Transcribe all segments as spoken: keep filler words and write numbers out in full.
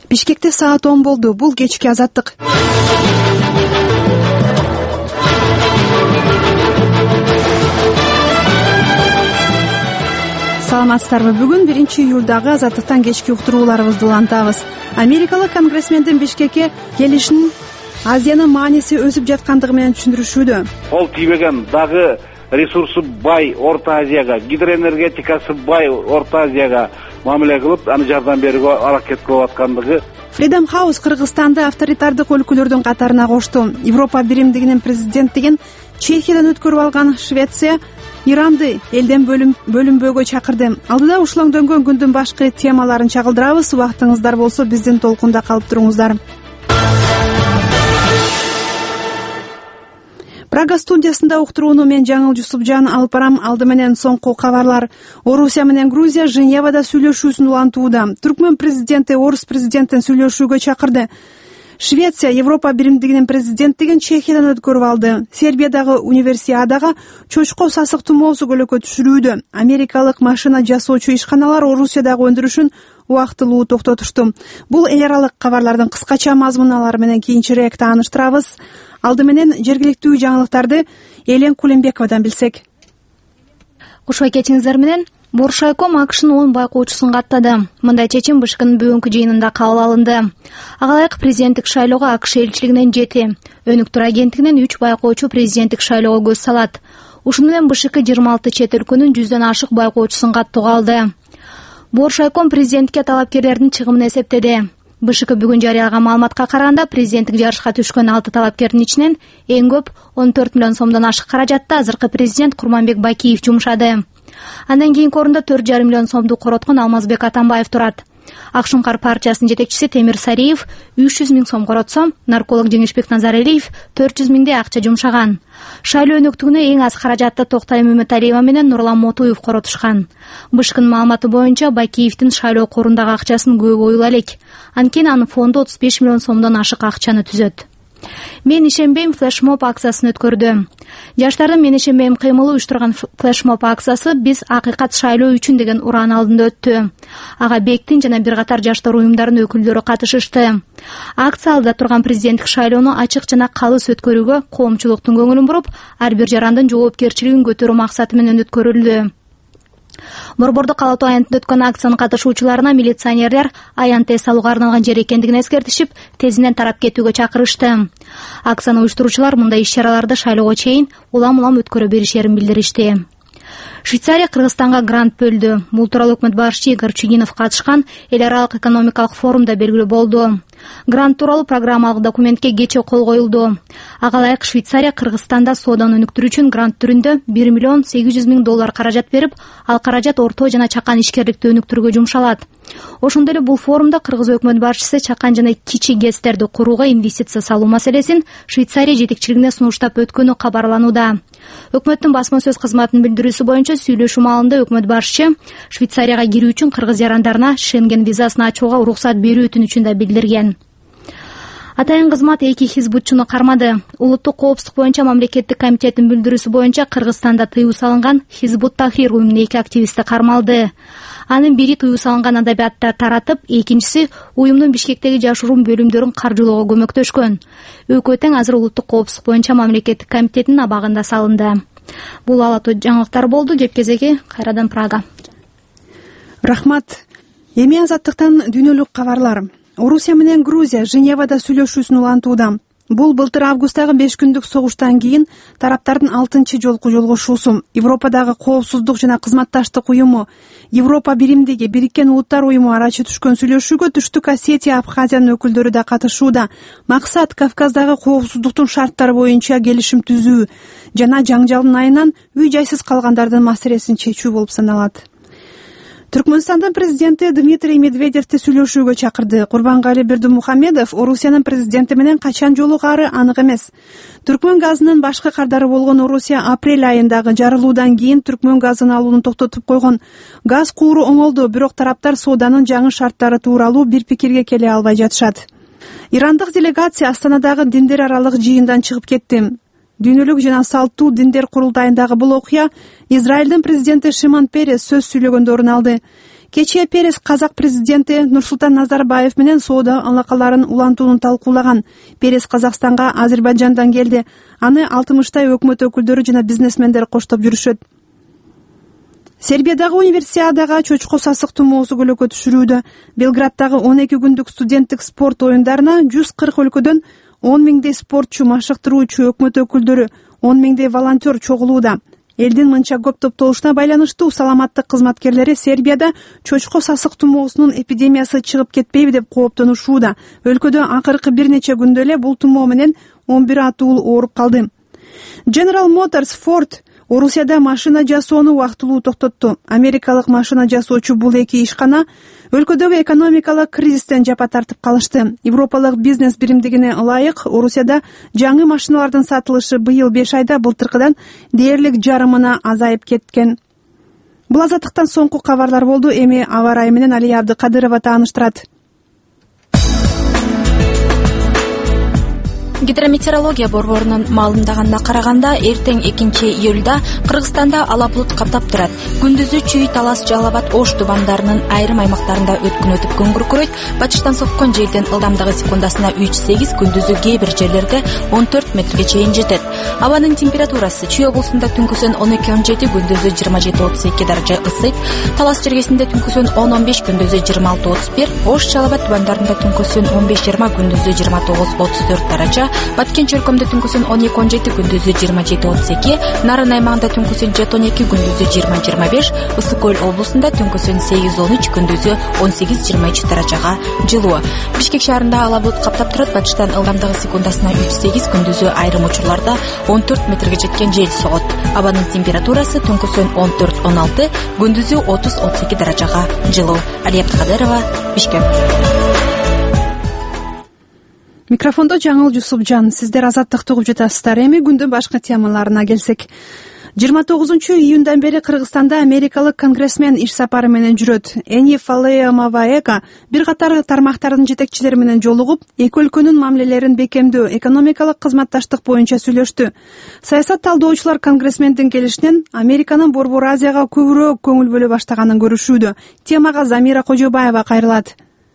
Бишкекте саат он болду. Бул кечки Азаттык. Саламатсыздарбы? Бүгүн биринчи июлдагы Азаттыктан кечки уктурууларыбызды улантабыз. Америкалык конгрессмендин Бишкекке келишинин Азиянын мааниси өсүп жаткандыгы менен түшүндүрүшүүдө. Кол тийбеген дагы ресурсу бай Орто Азияга, гидроэнергетикасы бай Орто Азияга мамиле кылып, аны жардам берүүгө аракет кылып аткандыгы. Freedom House Кыргызстанды авторитардык өлкөлөрдүн катарына кошту. Европа биримдигинин президенттигин Чехиядан өткөрүп алган Швеция Иранды элден бөлүнбөөгө чакырды. Алдыда ушулаңдөнгөн күндүн башкы темаларын чагылдырабыз. Убактыңыздар болсо биздин толкунда калып туруңуздар. Прага студиясында уктурууну мен Жаңыл Жусупжан алып барам. Алды менен соңку кабарлар. Орусия менен Грузия Женевада сүйлөшүүсүн улантууда. Түркмөн президенти орус президентин сүйлөшүүгө чакырды. Швеция Европа биримдигинин президенттигин Чехиядан өткөрүп алды. Сербиядагы универсиадага чочко сасык тумоосу көлөкө түшүрүүдө. Америкалык машина жасоочу ишканалар Орусиядагы өндүрүшүн убактылуу токтотушту. Бул эл аралык кабарлардын кыскача мазмуналары менен кийинчерээк тааныштырабыз. Алды менен жергиликтүү жаңылыктарды Элен Кулембековадан билсек. Куш кетиңиздер менен Боршайком АКШнын он байкоочусун каттады. Мындай чечим БШКнын бүгүнкү жыйынында кабыл алынды. Агалайык президенттик шайлоого АКШ элчилигинен жети, Өнүктүр агенттигинен үч байкоочу президенттик шайлоого көз салат. Ушуну менен БШК жыйырма алты чет өлкөнүн жүздөн ашык байкоочусун каттоого алды. Боршайком президентке талапкерлердин чыгымын эсептеди. БШК бүгүн жарыялаган маалыматка караганда президенттик жарышка түшкөн алты талапкердин ичинен эң көп он төрт миллион сомдон ашык каражатты азыркы президент Курманбек Бакиев жумшады. Андан кийинки орунда төрт жарым миллион сомду короткон Алмазбек Атамбаев турат. Ак Шуңкар партиясынын жетекчиси Темир Сариев үч жүз миң сом коротсо, нарколог Жеңишбек Назаралиев төрт жүз миңдей акча жумшаган. Шайлоо өнөктүгүнө эң аз каражатты Токтай Мөмөталиева менен Нурлан Мотуев коротушкан. БШКнын маалыматы боюнча Бакиевдин шайлоо корундагы акчасын көп оюла элек. Анткени анын фонду отуз беш миллион сомдон ашык акчаны түзөт. Мен ишенбейм флешмоб акциясын өткөрдү. Жаштардын Мен ишенбейм кыймылы уюштурган флешмоб акциясы биз акыйкат шайлоо үчүн деген уран алдында өттү. Ага БЕКтин жана бир катар жаштар уюмдарынын өкүлдөрү катышышты. Акция алдыда турган президенттик шайлоону ачык жана калыс өткөрүүгө коомчулуктун көңүлүн буруп, ар бир жарандын жоопкерчилигин көтөрүү максаты менен өткөрүлдү. Борбордо калатуу аянтында өткөн акциянын катышуучуларына милиционерлер аянт эс алууга арналган жер экендигин эскертишип, тезинен тарап кетүүгө чакырышты. Акцияны уюштуруучулар мындай иш-чараларды шайлоого чейин улам-улам өткөрө беришерин билдиришти. Швейцария Кыргызстанга грант бөлдү. Бул тууралуу өкмөт башчысы Игорь Чугинов катышкан эл аралык экономикалык форумда белгилүү болду. Грант тууралуу программалык документке кечээ кол коюлду. Ага ылайык Швейцария Кыргызстанда сооданы өнүктүрүү үчүн грант түрүндө бир миллион сегиз жүз миң доллар каражат берип, ал каражат орто жана чакан ишкерликти өнүктүрүүгө жумшалат. Ошондой эле бул форумда Кыргыз өкмөт башчысы чакан жана кичи гэстерди курууга инвестиция салуу маселесин Швейцария жетекчилигине сунуштап өткөнү кабарланууда. Өкмөттүн басма сөз кызматынын билдирүүсү боюнча сүйлөшүү маалында өкмөт башчысы Швейцарияга кирүү үчүн кыргыз жарандарына Шенген визасын ачууга уруксат берүү өтүнүчүн да билдирген. Атайын кызмат эки хизбутчуну кармады. Улуттук коопсуздук боюнча мамлекеттик комитеттин билдирүүсү боюнча Кыргызстанда тыюу салынган Хизбут Тахрир уюмунун эки активисти кармалды. Анын бири тыюу салынган адабиятты таратып, экинчиси уюмдун Бишкектеги жашыруун бөлүмдөрүн каржылоого көмөктөшкөн. Экөө тең азыр улуттук коопсуздук боюнча мамлекеттик комитеттин абагында салынды. Бул алатуу жаңылыктар болду. Кеп кезеги кайрадан Прага. Рахмат. Эми Азаттыктан дүйнөлүк кабарлар. Орусия менен Грузия Женевада сүйлөшүүсүн улантууда. Бул былтыр августтагы беш күндүк согуштан кийин тараптардын алтынчы жолку жолугушуусу. Европадагы коопсуздук жана кызматташтык уюму, Европа биримдиги, Бириккен Улуттар уюму арачы түшкөн сүйлөшүүгө Түштүк Осетия, Абхазиянын өкүлдөрү да катышууда. Максат Кавказдагы коопсуздуктун шарттары боюнча келишим түзүү жана жаңжалдын айынан үй жайсыз калгандардын маселесин чечүү болуп саналат. Түркмөнстандын президенти Дмитрий Медведевди сүйлөшүүгө чакырды. Курбангали Бердимухамедов Орусиянын президенти менен качан жолугары анык эмес. Түркмөн газынын башкы кардары болгон Орусия апрель айындагы жарылуудан кийин түркмөн газын алууну токтотуп койгон. Газ кууру оңолду, бирок тараптар сооданын жаңы шарттары тууралуу бир пикирге келе албай жатышат. Ирандык делегация Астанадагы диндер аралык жыйындан чыгып кетти. Дүйнөлүк жана салттуу диндер курултайындагы бул окуя Израилдин президенти Шимон Перес сөз сүйлөгөндө орун алды. Кечээ Перес казак президенти Нурсултан Назарбаев менен соода алакаларын улантууну талкуулаган. Перес Казакстанга Азербайджандан келди. Аны алтымыштай өкмөт өкүлдөрү жана бизнесмендер коштоп жүрүшөт. Сербиядагы универсиадага чочко сасык тумоосу көлөкө түшүрүүдө. Белграддагы он эки күндүк студенттик спорт оюндарына жүз кырк өлкөдөн он миңдей спортчу, машыктыруучу, өкмөт өкүлдөрү, он миңдей волонтер чогулууда. Элдин мынча көп топтолушуна байланыштуу саламаттык кызматкерлери Сербияда чочко сасык тумоосунун эпидемиясы чыгып кетпейби деп кооптонушууда. Өлкөдө акыркы бир нече күндө эле бул тумоо менен он бир атуул ооруп калды. General Motors Ford Орусияда машина жасоону убактылуу токтотту. Америкалык машина жасоочу бул эки ишкана өлкөдөгү экономикалык кризистен жапа тартып калышты. Европалык бизнес биримдигине ылайык Орусияда жаңы машиналардын сатылышы быйыл беш айда былтыркыдан дээрлик жарымына азайып кеткен. Бул азаттыктан соңку кабарлар болду. Эми аба ырайы менен Алия Абдыкадырова тааныштырат. Гидрометеорология борборунун маалымдаганына караганда, эртең экинчи июлда Кыргызстанда ала булут каптап турат. Күндүзү Чүй, Талас, Жалал Абад, Ош тубандарынын айрым аймактарында өткөн өтүп күн күркүрөйт. Батыштан соккон желдин ылдамдыгы секундасына үч сегиз, күндүзү кээ бир жерлерде он төрт метрге чейин жетет. Абанын температурасы Чүй облусунда түнкүсүн он эки он жети, күндүзү жыйырма жети отуз эки даража ысыйт. Талас жергесинде түнкүсүн он он беш, күндүзү жыйырма алты отуз бир. Ош, Жалал Абад тубандарында түнкүсүн он беш жыйырма, күндүзү жыйырма тогуз отуз төрт даража. Баткен чөлкөмдө түнкүсүн он эки он жети, күндүзү жыйырма жети отуз эки, Нарын аймагында түнкүсүн жети он эки, күндүзү жыйырма жыйырма беш, Ысык көл облусунда түнкүсүн сегиз он үч, күндүзү он сегиз жыйырма үч даражага жылуу. Бишкек шаарында ала булут каптап турат. Батыштан ылдамдыгы секундасына үч сегиз, күндүзү айрым учурларда он төрт метрге жеткен жел согот. Абанын температурасы түнкүсүн он төрт он алты, күндүзү отуз отуз эки даражага жылуу. Алия Абдыкадырова, Бишкек. Микрофондо Жаңыл Жусупжан. Сиздер азаттыкты угуп жатасыздар. Эми күндүн башка темаларына келсек. жыйырма тогузунчу июндан бери Кыргызстанда америкалык конгрессмен иш сапары менен жүрөт. Эни Фалеомаваега бир катар тармактардын жетекчилери менен жолугуп, эки өлкөнүн мамилелерин бекемдөө, экономикалык кызматташтык боюнча сүйлөштү. Саясат талдоочулар конгрессмендин келишинен Американын Борбор Азияга көбүрөөк көңүл бөлө баштаганын көрүшүүдө. Темага Замира Кожобаева кайрылат.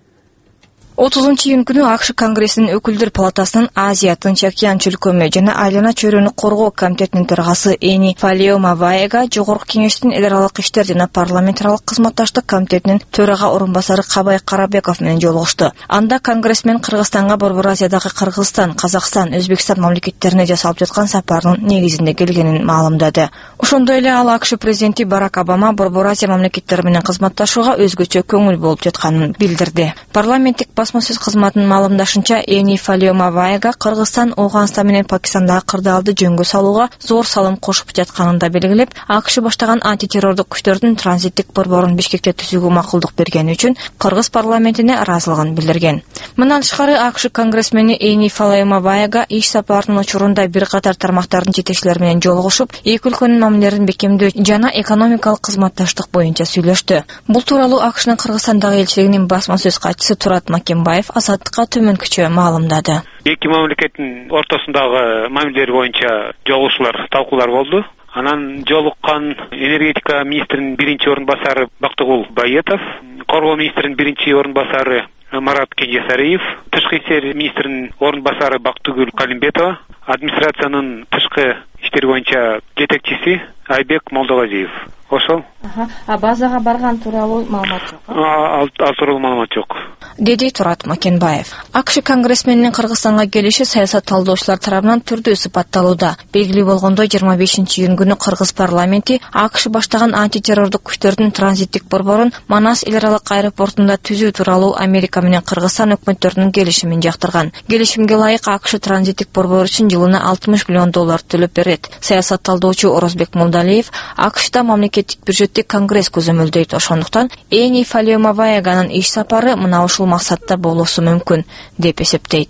отузунчу июнь күнү АКШ Конгрессинин өкүлдөр палатасынын Азия, Тынч океан чөлкөмү жана айлана чөйрөнү коргоо комитетинин төрагасы Эни Фалеомаваега Жогорку Кеңештин эл аралык иштер жана парламентаралык кызматташтык комитетинин төрага орун басары Кабай Карабеков менен жолугушту. Анда конгрессмен Кыргызстанга Борбор Азиядагы Кыргызстан, Казакстан, Өзбекстан мамлекеттерине жасалып жаткан сапарынын негизинде келгенин маалымдады. Ошондой эле ал АКШ президенти Барак Обама Борбор Азия мамлекеттери менен кызматташууга өзгөчө көңүл болуп жатканын билдирди. Парламенттик басма-сөз кызматынын маалымдашынча, Эни Фалеомаваега Кыргызстан, Ооганстан менен Пакистандагы кырдаалды жөнгө салууга зор салым кошуп жатканын да белгилеп, АКШ баштаган антитеррордук күчтөрдүн транзиттик борборун Бишкекте түзүүгө макулдук бергени үчүн Кыргыз парламентине ыраазылыгын билдирген. Мындан тышкары АКШ конгрессмени Эни Фалеомаваега иш сапарынын учурунда бир катар тармактардын жетекчилери менен жолугушуп, эки өлкөнүн мамилелерин бекемдөө жана экономикалык кызматташтык боюнча сүйлөштү. Бул тууралуу АКШнын Кыргызстандагы элчилигинин басма-сөз катчысы Турат Макенбаев азаттыкка төмөнкүчө маалымдады. Эки мамлекеттин ортосундагы мамилелер боюнча жолугушуулар, талкуулар болду. Анан жолуккан энергетика министринин биринчи орун басары Бактыгул Баетов, коргоо министринин биринчи орун басары Марат Кенжесариев, тышкы иштер министринин орун басары Бактыгүл Калимбетова, администрациянын тышкы иштер боюнча жетекчиси Айбек Молдогазиев. Ошол. А базага барган тууралуу маалымат жок. Ал тууралуу маалымат жок. Деди Турат Макенбаев. АКШ конгрессменинин Кыргызстанга келиши саясат талдоочулар тарабынан түрдүү сыпатталууда. Белгилүү болгондой, жыйырма бешинчи июнь күнү Кыргыз парламенти АКШ баштаган антитеррордук күчтөрдүн транзиттик борборун Манас эл аралык аэропортунда түзүү тууралуу Америка менен Кыргызстан өкмөттөрүнүн келишимин жактырган. Келишимге ылайык АКШ транзиттик борбор үчүн жылына алтымыш миллион доллар төлөп берет. Саясат талдоочу Орозбек Молдалиев АКШда мамлекеттик бюджетти конгресс көзөмөлдөйт. Ошондуктан Эни Фалеомаваеганын иш сапары мына ушул максатта болуусу мүмкүн деп эсептейт.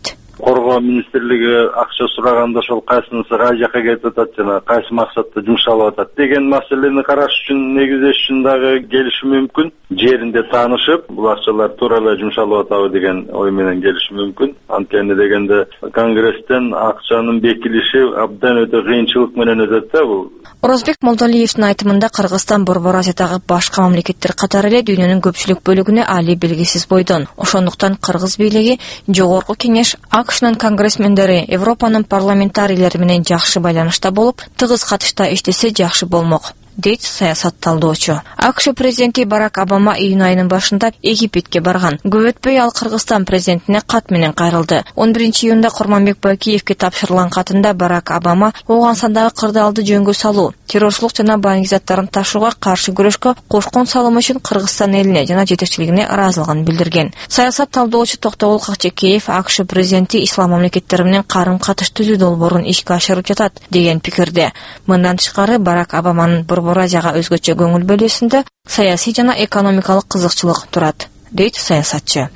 коргоо министрлиги акча сураганда ошол кайсынысы кай жака кетип атат жана кайсы максатта жумшалып атат деген маселени караш үчүн, негиздеш үчүн дагы келиши мүмкүн. Жеринде таанышып, бул акчалар туура эле жумшалып атабы деген ой менен келиши мүмкүн. Анткени дегенде Конгресстен акчанын бекилиши абдан өтө кыйынчылык менен өтөт да бул. Орозбек Молдалиевдин айтымында Кыргызстан Борбор Азиядагы башка мамлекеттер катары эле дүйнөнүн көпчүлүк бөлүгүнө али белгисиз бойдон. Ошондуктан Кыргыз бийлиги Жогорку Кеңеш, АКШнын конгрессмендери, Европанын парламентарийлери менен жакшы байланышта болуп, тыгыз катышта иштесе жакшы болмок, дейт саясат талдоочу. АКШ президенти Барак Обама июнь айынын башында Египетке барган. Көп өтпөй ал Кыргызстан президентине кат менен кайрылды. он биринчи июнда Курманбек Байкеевке тапшырылган катында Барак Обама Ооганстандагы кырдаалды жөнгө салуу, террорчулук жана баңги заттарын ташууга каршы күрөшкө кошкон салым үчүн Кыргызстан элине жана жетекчилигине ыраазылыгын билдирген. Саясат талдоочу Токтогул Акчекеев АКШ президенти ислам мамлекеттери менен карым-катыш түзүү долбоорун ишке ашырып жатат деген пикирде. Мындан тышкары Барак Обаманын Борбор Азияга өзгөчө көңүл бөлүүсүндө саясий жана экономикалык кызыкчылык турат, дейт саясатчы.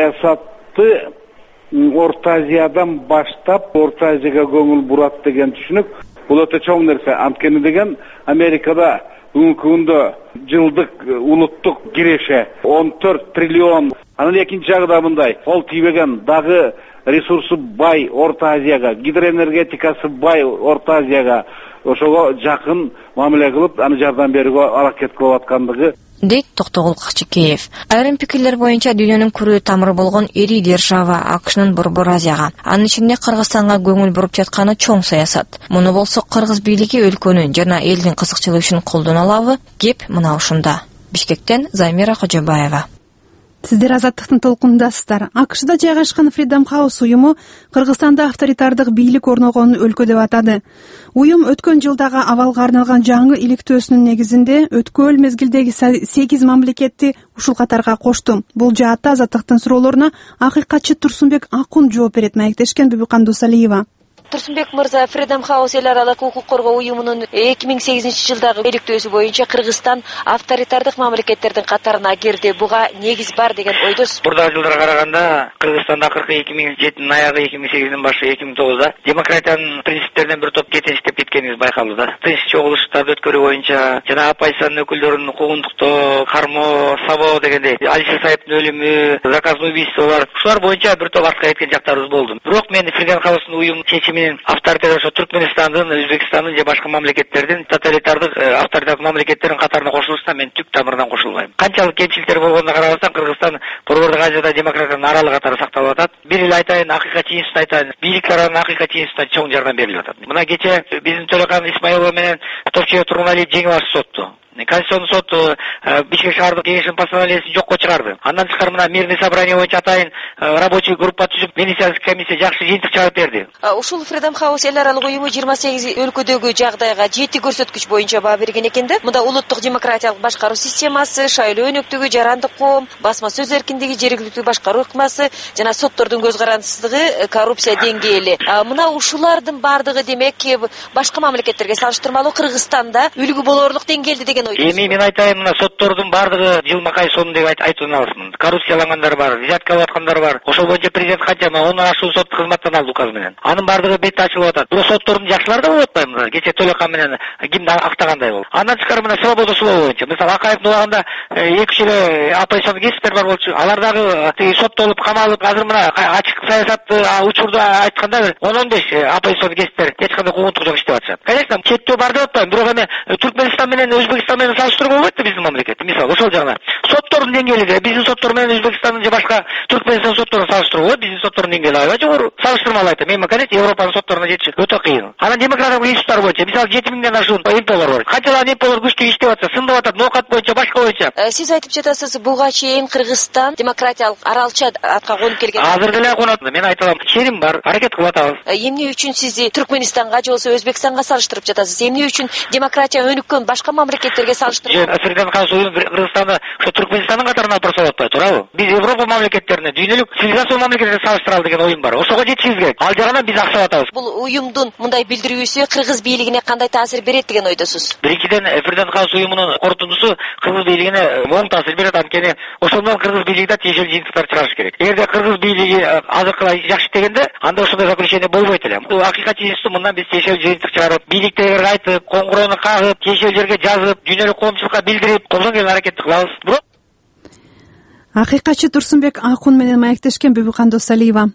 Саясатты Орто Азиядан баштап Орто Азияга көңүл бурат деген түшүнүк бул өтө чоң нерсе. Анткени деген Америкада бүгүнкү күндө жылдык улуттук киреше он төрт триллион. Анын экинчи жагы да мындай, кол тийбеген дагы ресурсу бай Орто Азияга, гидроэнергетикасы бай Орто Азияга ошого жакын мамиле кылып, аны жардам берүүгө аракет кылып аткандыгы, дейт Токтогул Акчекеев. Айрым пикирлер боюнча дүйнөнүн күрөө тамыры болгон эри держава АКШнын Борбор Азияга, анын ичинде Кыргызстанга көңүл буруп жатканы чоң саясат. Муну болсо Кыргыз бийлиги өлкөнүн жана элдин кызыкчылыгы үчүн колдоно алабы? Кеп мына ушунда. Бишкектен Замира Кожобаева. Сиздер Азаттыктын толкунундасыздар. АКШда жайгашкан Freedom House уюму Кыргызстанда авторитардык бийлик орногон өлкө деп атады. Уюм өткөн жылдагы абалга арналган жаңы иликтөөсүнүн негизинде өткөн мезгилдеги сегиз мамлекетти ушул катарга кошту. Бул жаатта Азаттыктын суроолоруна акыйкатчы Турсунбек Акун жооп берет, маектешкен Бүбүкан Дусалиева. Турсунбек мырза, Freedom House эл аралык укук коргоо уюмунун эки миң сегизинчи жылдагы иликтөөсү боюнча Кыргызстан авторитардык мамлекеттердин катарына кирди. Буга негиз бар деген ойдосуз. Мурдагы жылдарга караганда Кыргызстанда акыркы эки миң жетинин аягы, эки миң сегиздин башы, эки миң тогузда демократиянын принциптеринен бир топ кетенчиктеп кеткенибиз байкалды да. Тынч чогулуштарды өткөрүү боюнча жана оппозициянын өкүлдөрүнүн куугунтуктоо, кармоо, сабоо дегендей, Алишер Саиптин өлүмү, заказный убийстволор, ушулар боюнча бир топ артка кеткен жактарыбыз болду. Бирок мен Freedom House'нун уюм чечими авторитар ошо Түркмөнстандын, Өзбекстандын же башка мамлекеттердин тоталитардык авторитардык мамлекеттердин катарына кошулушта мен түк тамырдан кошулбайм. Канчалык кемчиликтер болгонуна карабастан Кыргызстан Борбор Азияда демократиянын аралы катары сакталып атат. Бир эле айтайын, акыйкатчы институт айтайын, бийлик тарабынан акыйкатчы институттан чоң жардам берилип атат. Мына кече биздин Төлөкан Исмаилова менен Топчуя Тургуналиев жеңип алышты сотту. Конституционный суд Бишкек шаардык кеңешинин постановлениесин жокко чыгарды. Андан тышкары мына мирный собрание боюнча атайын рабочий группа түзүп, Венецианский комиссия жакшы жыйынтык чыгарып берди. Ушул Freedom House эл аралык уюму жыйырма сегиз өлкөдөгү жагдайга жети көрсөткүч боюнча баа берген экен да. Мында улуттук демократиялык башкаруу системасы, шайлоо өнөктүгү, жарандык коом, басма сөз эркиндиги, жергиликтүү башкаруу ыкмасы жана соттордун көз карандысыздыгы, коррупция деңгээли. Мына ушулардын бардыгы демек башка мамлекеттерге салыштырмалуу Кыргызстанда үлгү болорлук деңгээлде деген. Эми мен айтайын, мына соттордун бардыгы жылмакай сонун деп айтып аласмын. Коррупциялангандар бар, взятка алып аткандар бар. Ошол боюнча президент канча ондан ашуун сот кызматтан алды указ менен. Анын бардыгы бет ачылып атат. Бул соттордун жакшылары да болуп атпайбы? Кече Төлөкан менен кимди актагандай болду. Андан тышкары мына свобода слова боюнча, мисалы Акаевдин убагында эки үч эле оппозицион кесиптер бар болчу. Алар дагы тиги соттолуп, камалып, азыр мына ачык саясатты учурда айтканда он он беш оппозицион кесиптер эч кандай куугунтук жок иштеп атышат. Конечно, четтөө бар деп атпайм, бирок эми Түркмөнстан менен Өзбекстан менен салыштырууга болбойт биздин мамлекет. Мисалы ошол жагынан соттордун деңгээлиде биздин соттор менен Өзбекстандын же башка Түркмөнстан сотторун салыштырууга болот. Биздин соттордун деңгээли аябай жогору. Салыштырмалуу айтам. Эми конечно, Европанын сотторуна жетиш өтө кыйын. Анан демократиялык институттар боюнча мисалы жети миңден ашуун эм пилер бар. Канчалар эм пилер күчтүү иштеп атса, сындып атат, ноокат боюнча, башка боюнча. Сиз айтып жатасыз, буга чейин Кыргызстан демократиялык аралча атка конуп келген. Азыр деле конот. Мен айтам, ченим бар, аракет кылып атабыз. Эмне үчүн сиз Түркмөнстанга же болбосо Өзбекстанга салыштырып жатасыз? Эмне үчүн демократия өнүккөн башка мамлекеттерди мамлекеттерге салыштырмалуу? Африкадан калыс уюм Кыргызстанды ошо Түркмөнстандын катарына алып барса болот атпайбы, туурабы? Биз Европа мамлекеттерине, дүйнөлүк цивилизациялык мамлекеттерге салыштыралы деген оюм бар. Ошого жетишибиз керек. Ал жагынан биз аксап атабыз. Бул уюмдун мындай билдирүүсү кыргыз бийлигине кандай таасир берет деген ойдосуз? Биринчиден, Африкадан калыс уюмунун корутундусу кыргыз бийлигине оң таасир берет, анткени ошондон кыргыз бийлиги да тиешелүү жыйынтыктар чыгарыш керек. Эгерде кыргыз бийлиги азыркылай жакшы дегенде, анда ошондой заключение болбойт эле. Бул акыйкат жыйынтыкту мындан биз тиешелүү жыйынтык чыгарып, бийликтерге айтып, коңгуроону кагып, тиешелүү жерге жазып, дүйнөлүк коомчулукка билдирип, колдон келген аракетти кылабыз. Бирок акыйкатчы Турсунбек Акун менен маектешкен Бүбүкан Досалиева.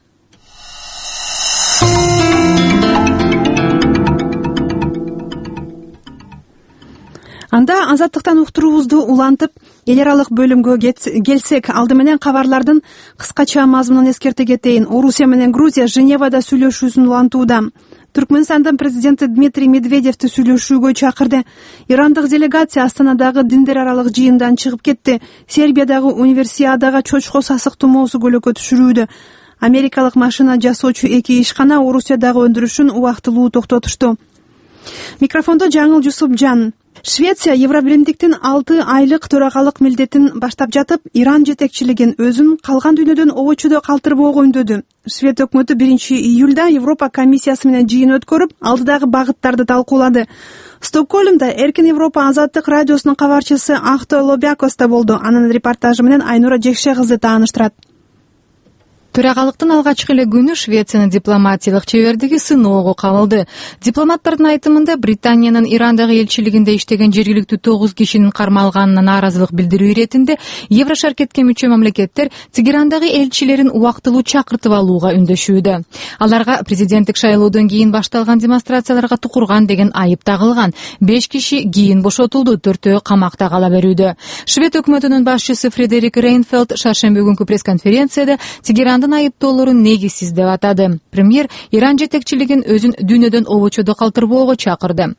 Анда азаттыктан уктуруубузду улантып, эл аралык бөлүмгө келсек, алды менен кабарлардын кыскача мазмунун эскерте кетейин. Орусия менен Грузия Женевада сүйлөшүүсүн улантууда. Түркмөнстандын президенти Дмитрий Медведевди сүйлөшүүгө чакырды. Ирандык делегация Астанадагы диндер аралык жыйындан чыгып кетти. Сербиядагы универсиадага чочко сасык тумоосу көлөкө түшүрүүдө. Америкалык машина жасоочу эки ишкана Орусиядагы өндүрүшүн убактылуу токтотушту. Микрофондо Жаңыл Жусупжан. Швеция Евробиримдиктин алты айлык төрагалык милдетин баштап жатып, Иран жетекчилигин өзүн калган дүйнөдөн обочодо калтырбоого үндөдү. Швед өкмөтү биринчи июлда Европа комиссиясы менен жыйын өткөрүп, алдыдагы багыттарды талкуулады. Стокгольмда Эркин Европа азаттык радиосунун кабарчысы Ахто Лобякоста болду. Анын репортажы менен Айнура Жекше кызы тааныштырат. Төрагалыктын алгачкы эле күнү Швециянын дипломатиялык чебердиги сыноого кабылды. Дипломаттардын айтымында Британиянын Ирандагы элчилигинде иштеген жергиликтүү тогуз кишинин кармалганына нааразылык билдирүү иретинде Еврошаркетке мүчө мамлекеттер Тегерандагы элчилерин убактылуу чакыртып алууга үндөшүүдө. Аларга президенттик шайлоодон кийин башталган демонстрацияларга тукурган деген айып тагылган. беш киши кийин бошотулду, төртөө камакта кала берүүдө. Швед өкмөтүнүн башчысы Фредерик Рейнфелд шаршемби күнкү пресс-конференцияда Тегеран айыптоолорун негизсиз деп атады. Премьер Иран жетекчилигин өзүн дүйнөдөн обочодо калтырбоого чакырды.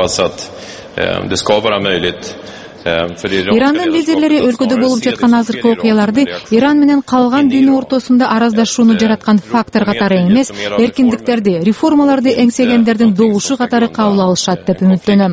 Ирандын лидерлери өлкөдө болуп жаткан азыркы окуяларды Иран менен калган дүйнө ортосунда араздашууну жараткан фактор катары эмес, эркиндиктерди, реформаларды эңсегендердин добушу катары кабыл алышат деп үмүттөнөм.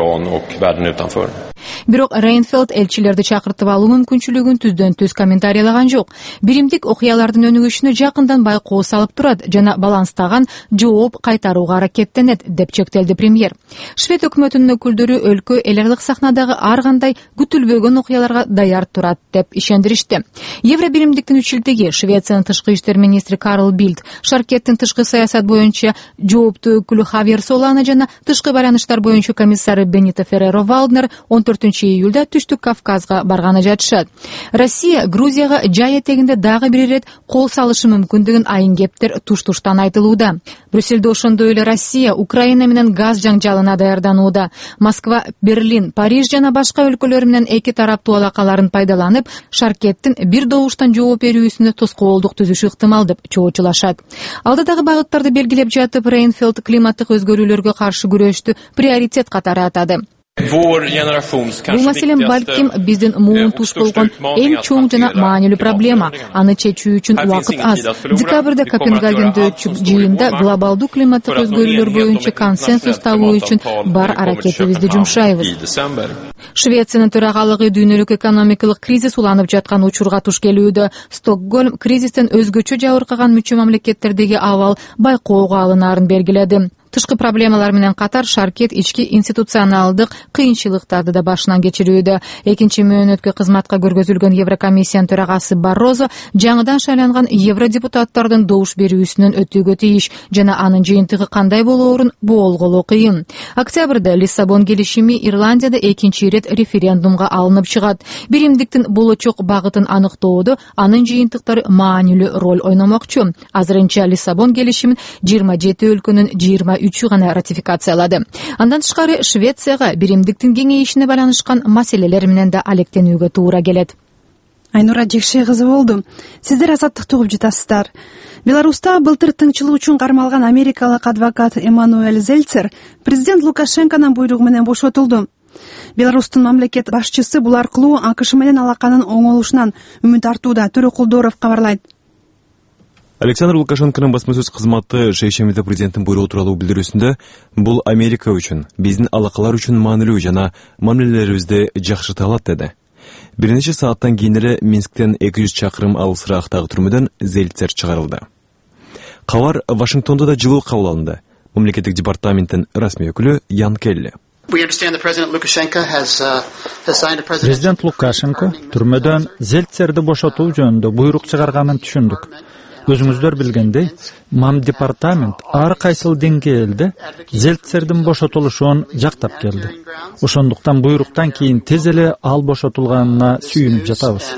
Бирок Рейнфелд элчилерди чакыртып алуу мүмкүнчүлүгүн түздөн түз комментарийлаган жок. Биримдик окуялардын өнүгүшүнө жакындан байкоо салып турат жана баланстаган жооп кайтарууга аракеттенет деп чектелди премьер. Швед өкмөтүнүн өкүлдөрү өлкө эл аралык сахнадагы ар кандай күтүлбөгөн окуяларга даяр турат деп ишендиришти. Евробиримдиктин үч жылдыгы Швециянын тышкы иштер министри Карл Билд, Шаркеттин тышкы саясат боюнча жооптуу өкүлү Хавьер Солана жана тышкы байланыштар боюнча комиссары Бенито Ферреро Валднер он төртүнчү июлда Түштүк Кавказга барганы жатышат. Россия Грузияга жай этегинде дагы бир ирет кол салышы мүмкүндүгүн айын кептер туш-туштан айтылууда. Брюссельде ошондой эле Россия Украина менен газ жаңжалына даярданууда. Москва, Берлин, Париж жана башка өлкөлөр менен эки тараптуу алакаларын пайдаланып, Шаркеттин бир добуштан жооп берүүсүнө тоскоолдук түзүшү ыктымал деп чоочулашат. Алдыдагы багыттарды белгилеп жатып, Рейнфелд климаттык өзгөрүүлөргө каршы күрөштү приоритет катары атады. Бул маселе балким биздин муун туш болгон эң чоң жана маанилүү проблема. Аны чечүү үчүн убакыт аз. Декабрда Копенгагенде өтчүк жыйында глобалдуу климаттык өзгөрүүлөр боюнча консенсус табуу үчүн бар аракетибизди жумшайбыз. Швециянын төрагалыгы дүйнөлүк экономикалык кризис уланып жаткан учурга туш келүүдө. Стокгольм кризистен өзгөчө жабыркаган мүчө мамлекеттердеги абал байкоого алынаарын белгиледи. Тышкы проблемалар менен катар Шаркет ички институционалдык кыйынчылыктарды да башынан кечирүүдө. Экинчи мөөнөткө кызматка көргөзүлгөн Еврокомиссиянын төрагасы Баррозо жаңыдан шайланган евродепутаттардын добуш берүүсүнөн өтүүгө тийиш жана анын жыйынтыгы кандай болоорун боолголоо кыйын. Октябрда Лиссабон келишими Ирландияда экинчи ирет референдумга алынып чыгат. Биримдиктин болочок багытын аныктоодо анын жыйынтыктары маанилүү роль ойномокчу. Азырынча Лиссабон келишимин жыйырма жети өлкөнүн жыйырма үчү гана ратификациялады. Андан тышкары Швецияга биримдиктин кеңейишине байланышкан маселелер менен да алектенүүгө туура келет. Айнура Жекше кызы болду. Сиздер азаттыкты угуп жатасыздар. Беларуста былтыр тыңчылык үчүн кармалган америкалык адвокат Эммануэль Зельцер президент Лукашенконун буйругу менен бошотулду. Беларустун мамлекет башчысы бул аркылуу АКШ менен алаканын оңолушунан үмүт артууда. Төрөкулдоров кабарлайт. Александр Лукашенконун басма сөз кызматы шейшембиде президенттин буйругу тууралуу билдирүүсүндө бул Америка үчүн, биздин алакалар үчүн маанилүү жана мамилелерибизди жакшырта алат деди. Бир нече сааттан кийин эле Минсктен эки жүз чакырым алысыраактагы түрмөдөн Зельцер чыгарылды. Кабар Вашингтондо да жылуу кабыл алынды. Мамлекеттик департаменттин расмий өкүлү Ян Келли. Президент Лукашенко түрмөдөн Зельцерди бошотуу жөнүндө буйрук чыгарганын түшүндүк. Өзүңүздөр билгендей, Мам департамент ар кайсыл деңгээлде Зельцердин бошотулушун жактап келди. Ошондуктан буйруктан кийин тез эле ал бошотулганына сүйүнүп жатабыз.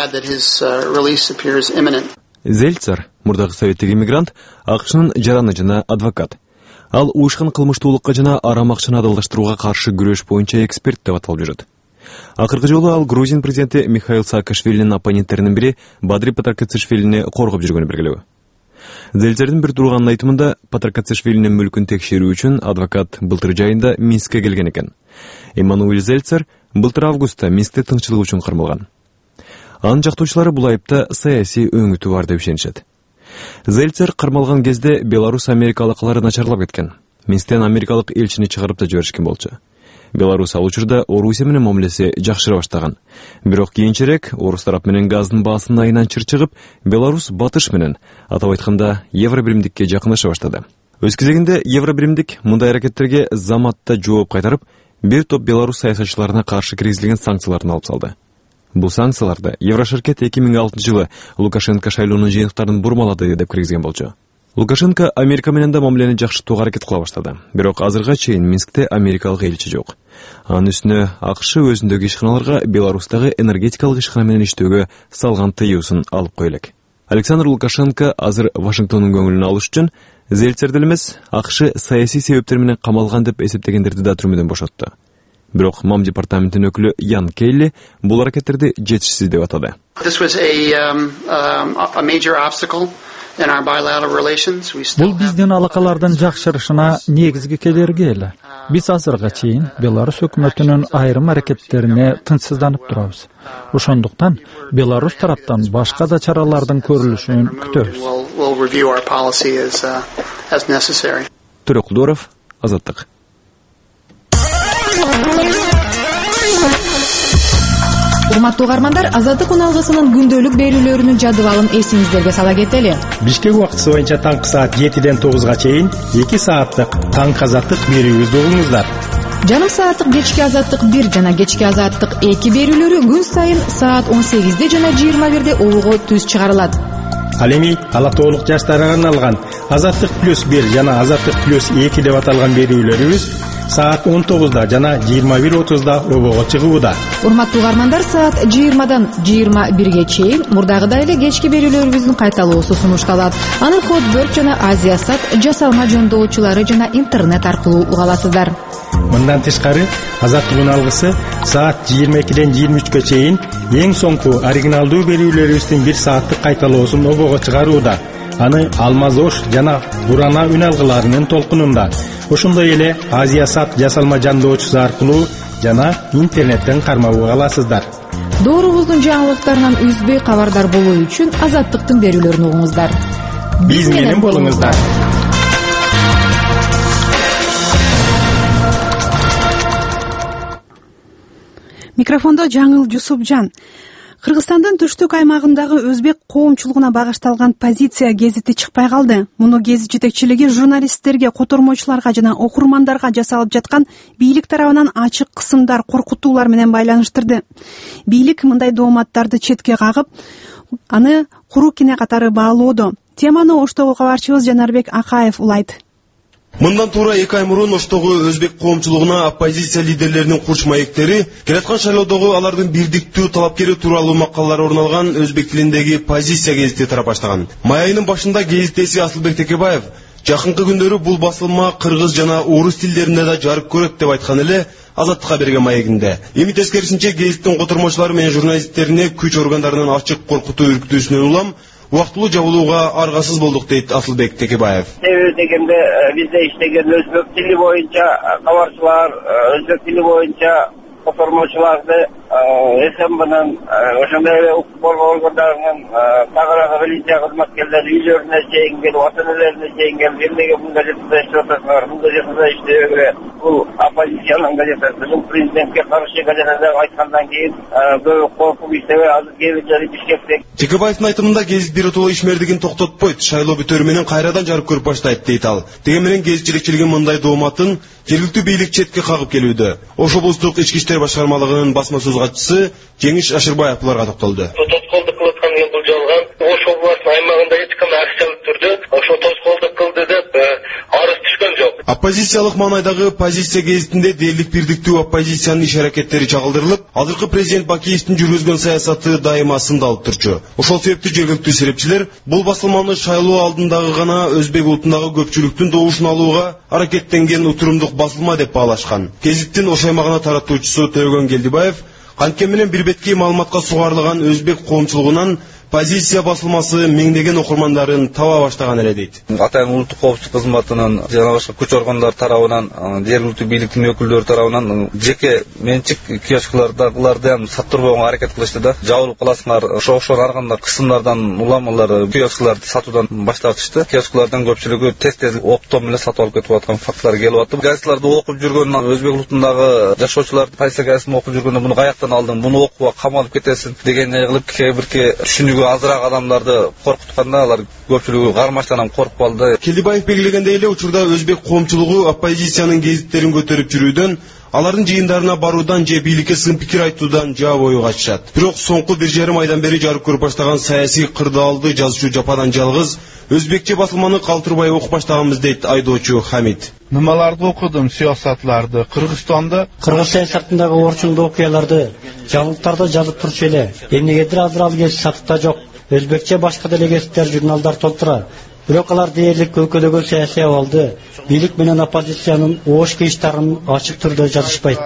Зельцер, мурдагы советтик иммигрант, АКШнын жараны жана адвокат. Ал уюшкан кылмыштуулукка жана арам акчаны адалдаштырууга каршы күрөш боюнча эксперт деп аталып жүрөт. Акыркы жолу ал Грузин президенти Михаил Саакашвилинин оппоненттеринин бири Бадри Патаркачвилини коргоп жүргөнү белгилүү. Зельцердин бир турганын айтымында Патаркачвилинин мүлкүн текшерүү үчүн адвокат былтыр жайында Минскке келген экен. Эммануэль Зельцер былтыр августта Минскте тынччылык үчүн кармалган. Анын жактоочулары бул айыпта саясий өңүтү бар деп ишенишет. Зельцер кармалган кезде Беларусь Америка алакалары начарлап кеткен. Минсктен америкалык элчини чыгарып да жиберишкен болчу. Беларусь ал учурда Орусия менен мамилеси жакшыра баштаган. Бирок кийинчерээк орус тарап менен газдын баасын айынан чыр-чыгып, Беларусь батыш менен, атап айтканда, Евробиримдикке жакындаша баштады. Өз кезегинде Евробиримдик мындай аракеттерге заматта жооп кайтарып, бир топ Беларусь саясатчыларына каршы киргизилген санкцияларын алып салды. Бул санкцияларды Евроширкет эки миң алтынчы жылы Лукашенко шайлоонун жыйынтыктарын бурмалады деп киргизген болчу. Лукашенко Америка менен да мамилени жакшыртууга аракет кыла баштады. Бирок азырга чейин Минскте америкалык элчи жок. Анын үстүнө АКШ өзүндөгү ишканаларга Беларустагы энергетикалык ишкана менен иштөөгө салган тыюусын алып кое элек. Александр Лукашенко азыр Вашингтондун көңүлүн алыш үчүн Зельцерди эмес, АКШ саясий себептер менен камалган деп эсептегендерди да түрмөдөн бошотту. Бирок Мам департаментинин өкүлү Ян Келли бул аракеттерди жетишсиз деп атады. Бул биздин алакалардын жакшырышына негизги кедерги эле. Биз азырга чейин Беларусь өкмөтүнүн айрым аракеттерине тынчсызданып турабыз. Ошондуктан Беларусь тараптан башка да чаралардын көрүлүшүн күтөбүз. Төрөкулдуров, Азаттык. Урматтуу угармандар, Азаттык уналгысынын күндөлүк берүүлөрүнүн жадыбалын эсиңиздерге сала кетели. Бишкек убактысы боюнча таңкы саат жетиден тогузга чейин эки сааттык таңкы азаттык берүүбүздү угуңуздар. Жарым сааттык кечки азаттык бир жана кечки азаттык эки берүүлөрү күн сайын саат он сегизде жана жыйырма бирде обого түз чыгарылат. Ал эми ала тоолук жаштарга арналган Азаттык плюс бир жана Азаттык плюс эки деп аталган берүүлөрүбүз саат он тогузда жана жыйырма бир отузда обого чыгууда. Урматтуу угармандар, саат жыйырмадан жыйырма бирге чейин мурдагыдай эле кечки берүүлөрүбүздүн кайталоосу сунушталат. Аны Хот Бёрд жана Азиясат жасалма жөндөочулары жана интернет аркылуу уга аласыздар. Мындан тышкары Азаттык алгысы саат жыйырма экиден жыйырма үчкө чейин эң соңку оригиналдуу берүүлөрүбүздүн бир сааттык кайталоосун обого чыгарууда. Аны Алмаз Ош жана Бурана үн алгыларынын толкунунда, ошондой эле Азиясат жасалма жандоочусу аркылуу жана интернеттен кармап аласыздар. Доорубуздун жаңылыктарынан үзбөй кабардар болуу үчүн Азаттыктын берүүлөрүн угуңуздар. Биз менен болуңуздар. Микрофондо Жаңыл Жусупжан. Кыргызстандын түштүк аймагындагы өзбек коомчулугуна багышталган позиция гезити чыкпай калды. Муну гезит жетекчилиги журналисттерге, котормочуларга жана окурмандарга жасалып жаткан бийлик тарабынан ачык кысымдар, коркутуулар менен байланыштырды. Бийлик мындай дооматтарды четке кагып, аны куру кине катары баалоодо. Теманы Оштогу кабарчыбыз Жанарбек Акаев улайт. Мындан туура эки ай мурун Оштогу өзбек коомчулугуна оппозиция лидерлеринин курч маектери, келаткан шайлоодогу алардын бирдиктүү талапкери тууралуу макалалар орун алган өзбек тилиндеги позиция гезити тарап баштаган. Май айынын башында гезиттеси Асылбек Текебаев жакынкы күндөрү бул басылма кыргыз жана орус тилдеринде да жарык көрөт деп айткан эле Азаттыкка берген маегинде. Эми тескерисинче гезиттин котормочулары менен журналисттерине күч органдарынын ачык коркутуу үркүтүүсүнөн улам убактылуу жабылууга аргасыз болдук дейт Асылбек Текебаев. Себеби дегенде бизде иштеген өзбек тили боюнча кабарчылар, өзбек тили боюнча котормочуларды СМБнын ошондой эле укук коргоо органдарынын тагыраак милиция кызматкерлери үйлөрүнө чейин келип, ата энелерине чейин келип, эмнеге бул газетада иштеп атасыңар, бул газетада иштебегиле, бул оппозициянын газетасы, бул президентке каршы газета деп айткандан кийин көбү коркуп иштебей, азыр кээ бирлери Бишкекте. Текебаевдин айтымында гезит биротоло ишмердигин токтотпойт, шайлоо бүтөрү менен кайрадан жарык көрүп баштайт дейт ал. Деген менен гезитчиликчилигин мындай дооматын жергиликтүү бийлик четке кагып келүүдө. Ош облустук ички иштер башкармалыгынын басма сөз катчысы Жеңиш Ашырбаев буларга токтолду. Тоскоолдук кылып аткан бул жалган. Ош областынын аймагында эч кандай акчалык түрдө ошо тоскоолдук кылды деп арыз түшкөн жок. Оппозициялык маанайдагы позиция гезитинде дээрлик бирдиктүү оппозициянын иш аракеттери чагылдырылып, азыркы президент Бакиевдин жүргүзгөн саясаты дайыма сындалып турчу. Ошол себептүү жергиликтүү серепчилер бул басылманы шайлоо алдындагы гана өзбек улутундагы көпчүлүктүн добушун алууга аракеттенген утурумдук басылма деп баалашкан. Гезиттин Ош аймагына таратуучусу Төрөгөн Келдибаев канткени менен бир бетки маалыматка сугарылган өзбек коомчулугунан позиция басылмасы миңдеген окурмандарын таба баштаган эле дейт. Атайын улуттук коопсуздук кызматынын жана башка күч органдары тарабынан, жергиликтүү бийликтин өкүлдөрү тарабынан жеке менчик киоскалардагыларды ham саттырбоого аракет кылышты да. Жабылып каласыңар, ошо ошол ар кандай кысымдардан улам алар киоскаларды сатуудан баштатышты. Киоскалардын көпчүлүгү тез-тез оптом менен сатып алып кетип аткан фактлар келип атты. Газетлерди окуп жүргөн өзбек улутундагы жашоочулар позиция газетин окуп жүргөндө буну каяктан алдың, буну окууга камалып кетесиң дегендей кылып кээ бирки түшүнүгү азыраак адамдарды коркутканда алар көпчүлүгү кармаштан коркуп алды. Келдибаев белгилегендей эле учурда өзбек коомчулугу оппозициянын гезиттерин көтөрүп жүрүүдөн, алардын жыйындарына баруудан же бийликке сын пикир айтуудан жаа бою качышат. Бирок соңку бир жарым айдан бери жарык көрүп баштаган саясий кырдаалды жазуучу жападан жалгыз өзбекче басылманы калтырбай окуп баштаганбыз дейт айдоочу Хамид. Нималарды окудум, саясатларды, Кыргызстанда, Кыргыз саясатындагы орчундуу окуяларды, жаңылыктарды жазып турчу эле. Эмнегедир азыр ал кез сатыкта жок. Өзбекче башка деле гезиттер, журналдар толтура. Бирок алар дээрлик өлкөдөгү саясий абалды, бийлик менен оппозициянын ош кыйыштарын ачык түрдө жазышпайт.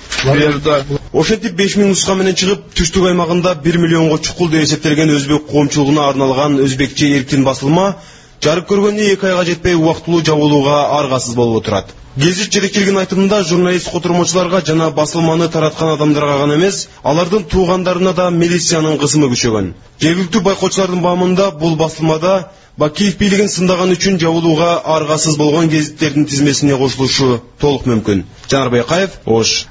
Ошентип беш миң нуска менен чыгып, түштүк аймагында бир миллионго чукул деп эсептелген өзбек коомчулугуна арналган өзбекче эркин басылма жарык көргөнүнө эки айга жетпей убактылуу жабылууга аргасыз болуп отурат. Гезит жетекчилигинин айтымында журналист котурмочуларга жана басылманы тараткан адамдарга гана эмес, алардын туугандарына да милициянын кысымы күчөгөн. Жергиликтүү байкоочулардын баамында бул басылмада Бакиев бийлигин сындаган үчүн жабылууга аргасыз болгон гезиттердин тизмесине кошулушу толук мүмкүн. Жанар Байкаев, Ош.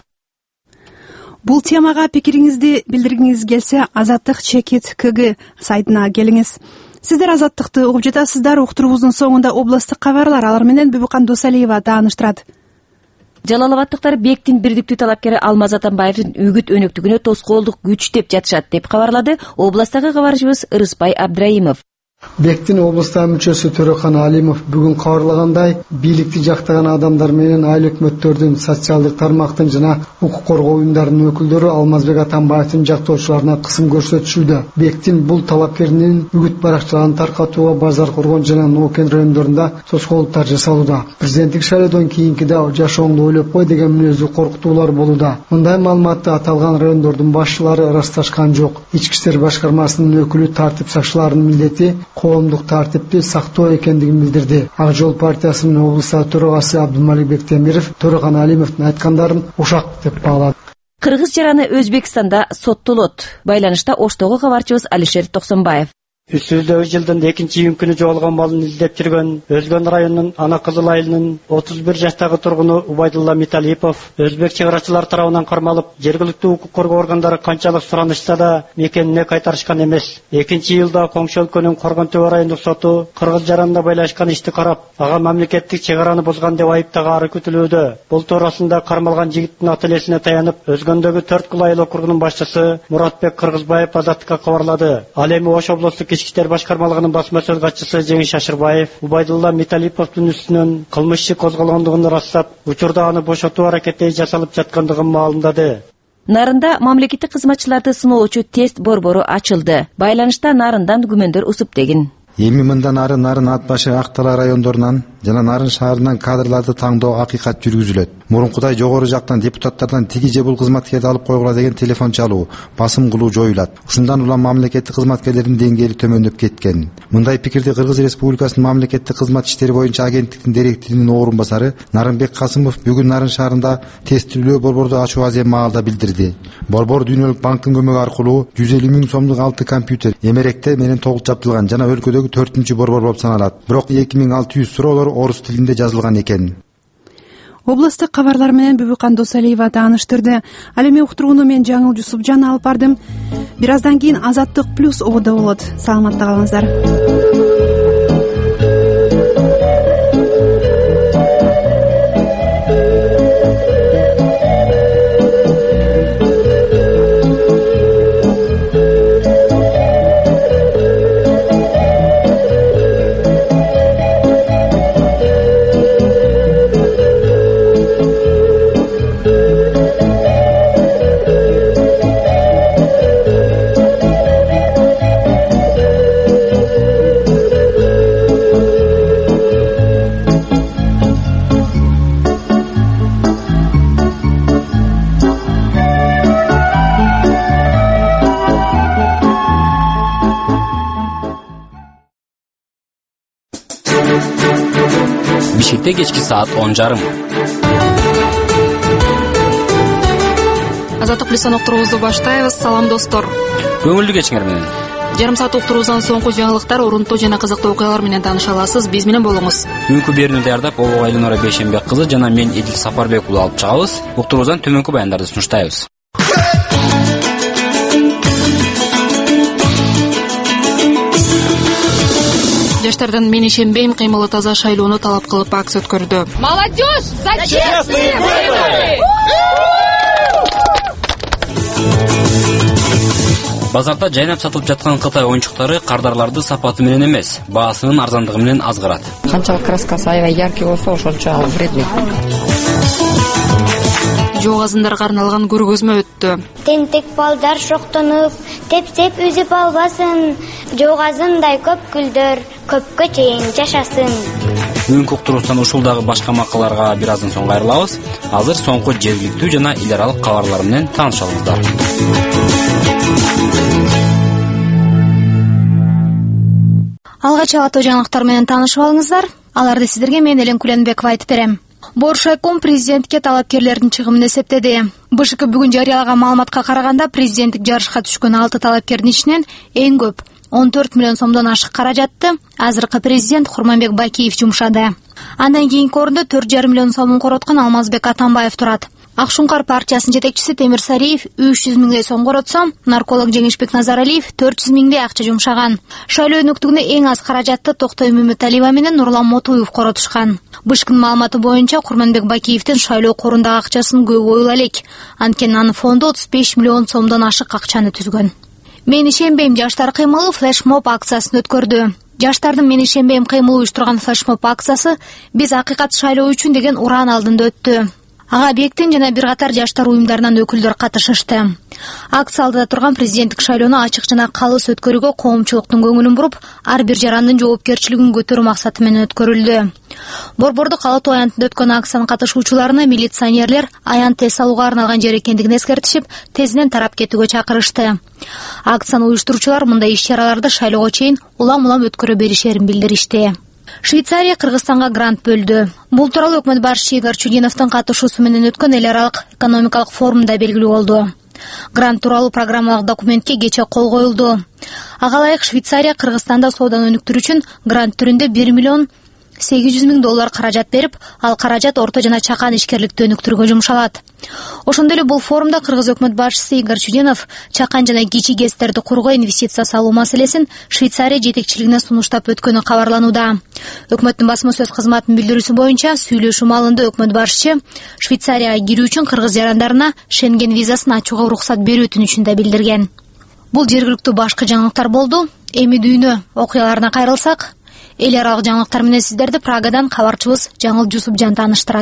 Бул темага пикириңизди билдиргиңиз келсе, Азаттык чекит КГ сайтына келиңиз. Сиздер Азаттыкты угуп жатасыздар. Уктурубуздун соңунда областык кабарлар, алар менен Бүбүкан Досалиева тааныштырат. Жалал Абадтыктар Бектин бирдиктүү талапкери Алмаз Атамбаевдин үгүт өнөктүгүнө тоскоолдук күч деп жатышат деп кабарлады областагы кабарчыбыз Ырыспай Абдраимов. Бектин облустагы мүчөсү Төрөкан Алимов бүгүн кабарлагандай, бийликти жактаган адамдар менен айыл өкмөттөрдүн, социалдык тармактын жана укук коргоо уюмдарынын өкүлдөрү Алмазбек Атамбаевдин жактоочуларына кысым көрсөтүшүүдө. Бектин бул талапкеринин үгүт баракчаларын таркатууга Базар Коргон жана Нокен райондорунда тоскоолдуктар жасалууда. Президенттик шайлоодон кийинкиде жашооңду ойлоп кой деген мүнөздүү коркутуулар болууда. Мындай маалыматты аталган райондордун башчылары ырасташкан жок. Ички иштер башкармасынын өкүлү тартип сакчыларынын милдети коомдук тартипти сактоо экендигин билдирди. Ак жол партиясынын облустагы төрагасы Абдулмалик Бектемиров Төрөкан Алимовдун айткандарын ушак деп баалады. Кыргыз жараны Өзбекстанда соттолот. Байланышта Оштогу кабарчыбыз Алишер Токсонбаев. Үстүбүздө жылдын экинчи июнь жоголгон балын издеп жүргөн Өзгөн районунун Ана Кызыл айылынын отуз бир жаштагы тургуну Убайдулла Металипов өзбек чек карачылар тарабынан кармалып, жергиликтүү укук коргоо органдары канчалык суранышса да мекенине кайтарышкан эмес. экинчи июлда Коңшу өлкөнүн Коргон Төбө райондук соту Кыргыз жаранында байлашкан ишти карап, ага мамлекеттик чек араны бузган деп айыптагары күтүлүүдө. Бул туурасында кармалган жигиттин ата элесине таянып, Өзгөндөгү төрт кул айыл округунун башчысы Муратбек Кыргызбаев Азаттыкка кабарлады. Ал эми Ош облустук ички иштер башкармалыгынын басма сөз катчысы Жеңиш Ашырбаев Убайдулла Металиповдун үстүнөн кылмыш иши козголгондугун ырастап, учурда аны бошотуу аракети жасалып жаткандыгын маалымдады. Нарында мамлекеттик кызматчыларды сыноочу тест борбору ачылды. Байланышта нарындан күмөндөр усуп деген. Эми мындан ары Нарын ат башы Ак Дала райондорунан жана Нарын шаарынан кадрларды таңдоо акыйкат жүргүзүлөт. Мурункудай жогору жактан депутаттардан тиги же бул кызматкерди алып койгула деген телефон чалуу, басым кылуу жоюлат. Ушундан улам мамлекеттик кызматкерлердин деңгээли төмөндөп кеткен. Мындай пикирди Кыргыз Республикасынын мамлекеттик кызмат иштери боюнча агенттиктин директорунун орун басары Нарынбек Касымов бүгүн Нарын шаарында тестилөө борборду ачуу азем маалда билдирди. Борбор Дүйнөлүк банктын көмөгү аркылуу жүз элүү миң сомдук алты компьютер, эмеректе менен толук жабдылган жана өлкөдөгү төртүнчү борбор болуп саналат. Бирок эки миң алты жүз суроолор орус тилинде жазылган экен. Областык кабарлар менен Бүбүкан Досалиева тааныштырды. Ал эми уктурууну мен Жаңыл Жусупжан алып бардым. Бир аздан кийин Азаттык плюс ободо болот. Саламатта калыңыздар. Бишкекте кечки саат он жарым. Азаттык плюстан уктуруубузду баштайбыз. Салам достор. Көңүлдүү кечиңер менен. Жарым саат уктуруубуздан соңку жаңылыктар, урунтуу жана кызыктуу окуялар менен тааныша аласыз. Биз менен болуңуз. Бүгүнкү берүүнү даярдап Обо Айланора Бейшенбек кызы жана мен Эдил Сапарбек уулу алып чыгабыз. Уктуруубуздан төмөнкү баяндарды сунуштайбыз. Жаштардан мен ишенбейм кыймылы таза шайлоону талап кылып акция өткөрдү. Молодежь за честные выборы! Базарда жайнап сатылып жаткан Кытай оюнчуктары кардарларды сапаты менен эмес, баасынын арзандыгы менен азгырат. Канчалык краскасы аябай яркий болсо, ошончо ал вредный. Жоо азындарга арналган көргөзмө өттү. Тентек балдар шоктонуп, теп-теп үзүп албасын. Жоо азындай көп гүлдөр көпкө чейин жашасын. Бүгүнкү уктуруубуздан ушул дагы башка макалаларга бир аздан соң кайрылабыз. Азыр соңку жергиликтүү жана эл аралык кабарлар менен таанышалыңыздар. Алгач алатуу жаңылыктар менен таанышып алыңыздар. Аларды сиздерге мен Элен Куленбекова айтып берем. Боршайком президентке талапкерлердин чыгымын эсептеди. БШК бүгүн жарыялаган маалыматка караганда президенттик жарышка түшкөн алты талапкердин ичинен эң көп он төрт миллион сомдон ашык каражатты азыркы президент Курманбек Бакиев жумшады. Андан кийинки орунда төрт жарым миллион сомун короткон Алмазбек Атамбаев турат. Акшуңкар партиясынын жетекчиси Темир Сариев үч жүз миңдей сом коротсо, нарколог Жеңишбек Назаралиев төрт жүз миңдей акча жумшаган. Шайлоо өнөктүгүнө эң аз каражатты Токтой Мөмөталиева менен Нурлан Мотуев коротушкан. БШКнын маалыматы боюнча Курманбек Бакиевдин шайлоо корундагы акчасын көп ойла элек. Анткени анын фонду отуз беш миллион сомдон ашык акчаны түзгөн. Мен ишенбейм жаштар кыймылы флешмоб акциясын өткөрдү. Жаштардын мен ишенбейм кыймылы уюштурган флешмоб акциясы биз акыйкат шайлоо үчүн деген уран алдында өттү. Ага объекттин жана бир катар жаштар уюмдарынан өкүлдөр катышышты. Акция алдыда турган президенттик шайлоону ачык жана калыс өткөрүүгө коомчулуктун көңүлүн буруп, ар бир жарандын жоопкерчилигин көтөрүү максаты менен өткөрүлдү. Борбордук Алатуу аянтында өткөн акциянын катышуучуларына милиционерлер аянт тез алууга арналган жер экендигин эскертишип, тезинен тарап кетүүгө чакырышты. Акцияны уюштуруучулар мындай иш-чараларды шайлоого чейин улам-улам өткөрө беришерин билдиришти. Швейцария Кыргызстанга грант бөлдү. Бул тууралуу өкмөт башчысы Игорь Чудиновдун катышуусу менен өткөн эл аралык экономикалык форумда белгилүү болду. Грант тууралуу программалык документке кечээ кол коюлду. Ага ылайык Швейцария Кыргызстанда сооданы өнүктүрүү үчүн грант түрүндө бир миллион сегиз жүз миң доллар каражат берип, ал каражат орто жана чакан ишкерликти өнүктүрүүгө жумшалат. Ошондой эле бул форумда Кыргыз өкмөт башчысы Игорь Чудинов чакан жана кичи кесиптерди курууга инвестиция салуу маселесин Швейцария жетекчилигине сунуштап өткөнү кабарланууда. Өкмөттүн басма сөз кызматынын билдирүүсү боюнча, сүйлөшүү маалында өкмөт башчысы Швейцарияга кирүү үчүн кыргыз жарандарына Шенген визасын ачууга уруксат берүү өтүнүчүн да билдирген. Бул жергиликтүү башкы жаңылыктар болду. Эми дүйнө окуяларына кайрылсак, эл аралык жаңылыктар менен сиздерди Прагадан кабарчыбыз Жаңыл Жусупжан тааныштырат.